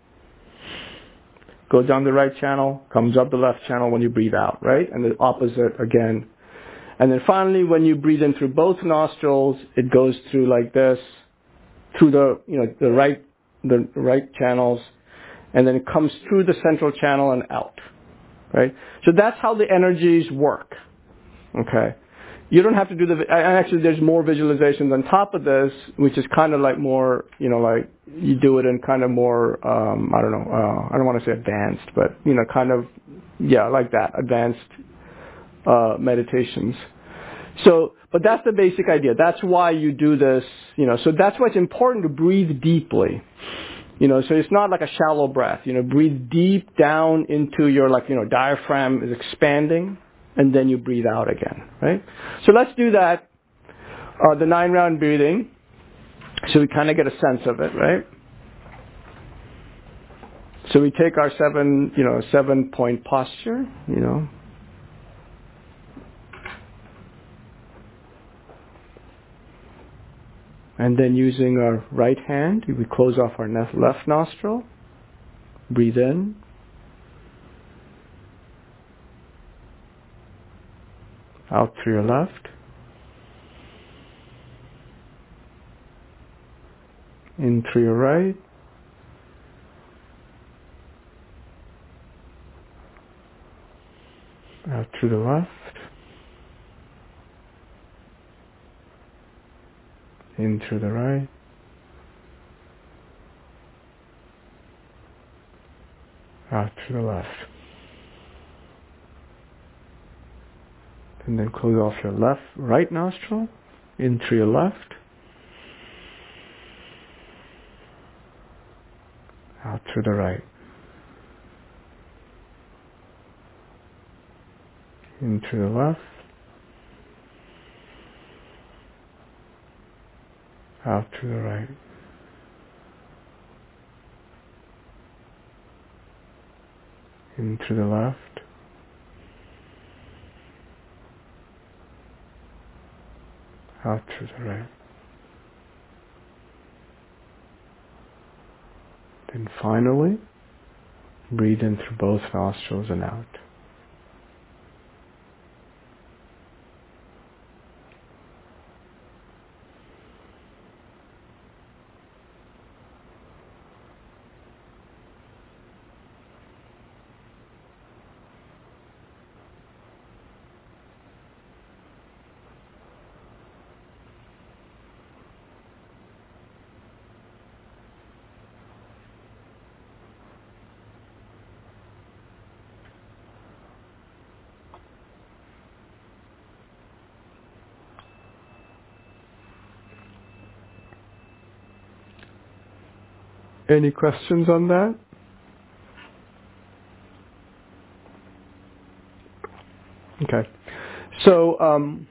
goes down the right channel, comes up the left channel when you breathe out, right? And the opposite again. And then finally, when you breathe in through both nostrils, it goes through like this, through the, you know, the right, the right channels, and then it comes through the central channel and out, right? So that's how the energies work, okay? you don't have to do the, and actually there's more visualizations on top of this, which is kind of like more, you know, like you do it in kind of more, um, I don't know, uh, I don't want to say advanced, but, you know, kind of, yeah, like that, advanced uh, meditations. So, but that's the basic idea. That's why you do this, you know, so that's why it's important to breathe deeply. You know, so it's not like a shallow breath, you know, breathe deep down into your, like, you know, diaphragm is expanding, and then you breathe out again, right? So let's do that, uh, the nine round breathing, so we kind of get a sense of it, right? So we take our seven, you know, seven point posture, you know. And then using our right hand, we close off our left nostril, breathe in, out through your left, in through your right, out through the left, in through the right, out through the left. And then close off your left, right nostril, in through your left, out through the right, in through the left, out through the right. In through the left, out through the right. Then finally, breathe in through both nostrils and out. Any questions on that? Okay. So, um,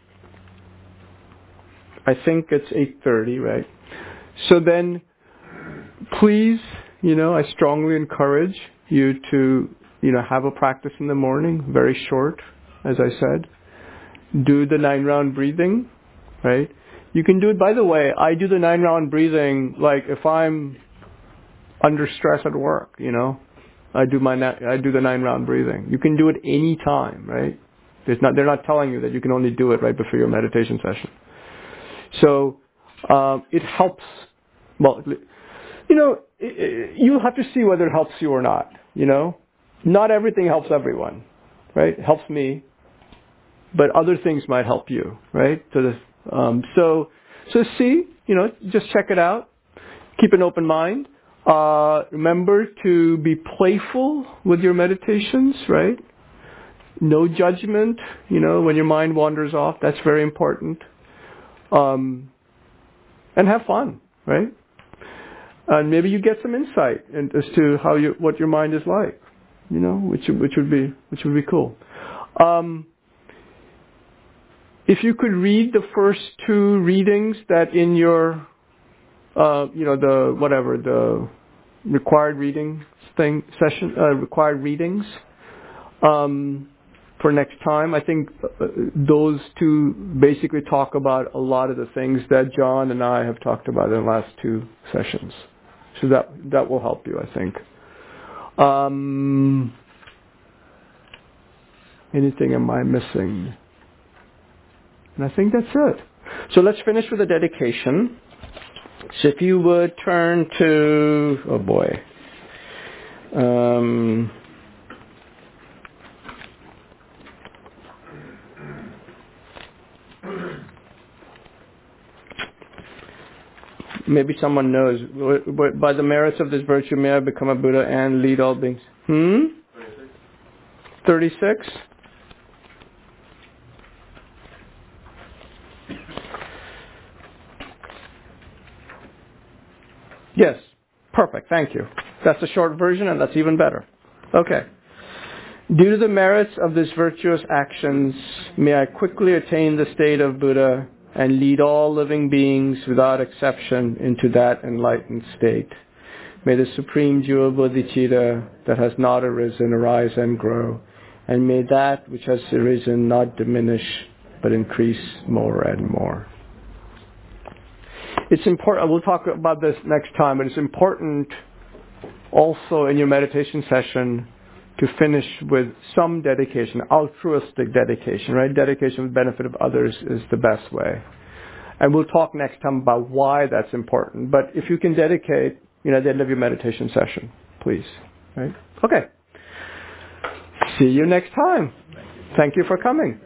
I think it's eight thirty, right? So then, please, you know, I strongly encourage you to, you know, have a practice in the morning, very short, as I said. Do the nine round breathing, right? You can do it, by the way, I do the nine round breathing, like if I'm under stress at work, you know, I do my I do the nine round breathing. You can do it any time, right? There's not they're not telling you that you can only do it right before your meditation session. So um, it helps. Well, you know, you have to see whether it helps you or not. You know, not everything helps everyone, right? It helps me, but other things might help you, right? So this, um, so so see, you know, just check it out. Keep an open mind. Uh, remember to be playful with your meditations, right? No judgment, you know, when your mind wanders off. That's very important. Um, and have fun, right? And maybe you get some insight in, as to how you, what your mind is like, you know, which which would be which would be cool. Um, if you could read the first two readings that in your Uh, you know, the, whatever, the required reading thing, session, uh, required readings, um, for next time. I think uh, those two basically talk about a lot of the things that John and I have talked about in the last two sessions. So that, that will help you, I think. Um, anything am I missing? And I think that's it. So let's finish with a dedication. So if you would turn to, oh boy, um, Maybe someone knows. By the merits of this virtue, may I become a Buddha and lead all beings. Hmm? thirty-six? Yes. Perfect. Thank you. That's a short version, and that's even better. Okay. Due to the merits of this virtuous actions, may I quickly attain the state of Buddha and lead all living beings without exception into that enlightened state. May the supreme jewel bodhicitta that has not arisen arise and grow, and may that which has arisen not diminish but increase more and more. It's important, we'll talk about this next time, but it's important also in your meditation session to finish with some dedication, altruistic dedication, right? Dedication for the benefit of others is the best way. And we'll talk next time about why that's important. But if you can dedicate, you know, at the end of your meditation session, please. Right? Okay. See you next time. Thank you for coming.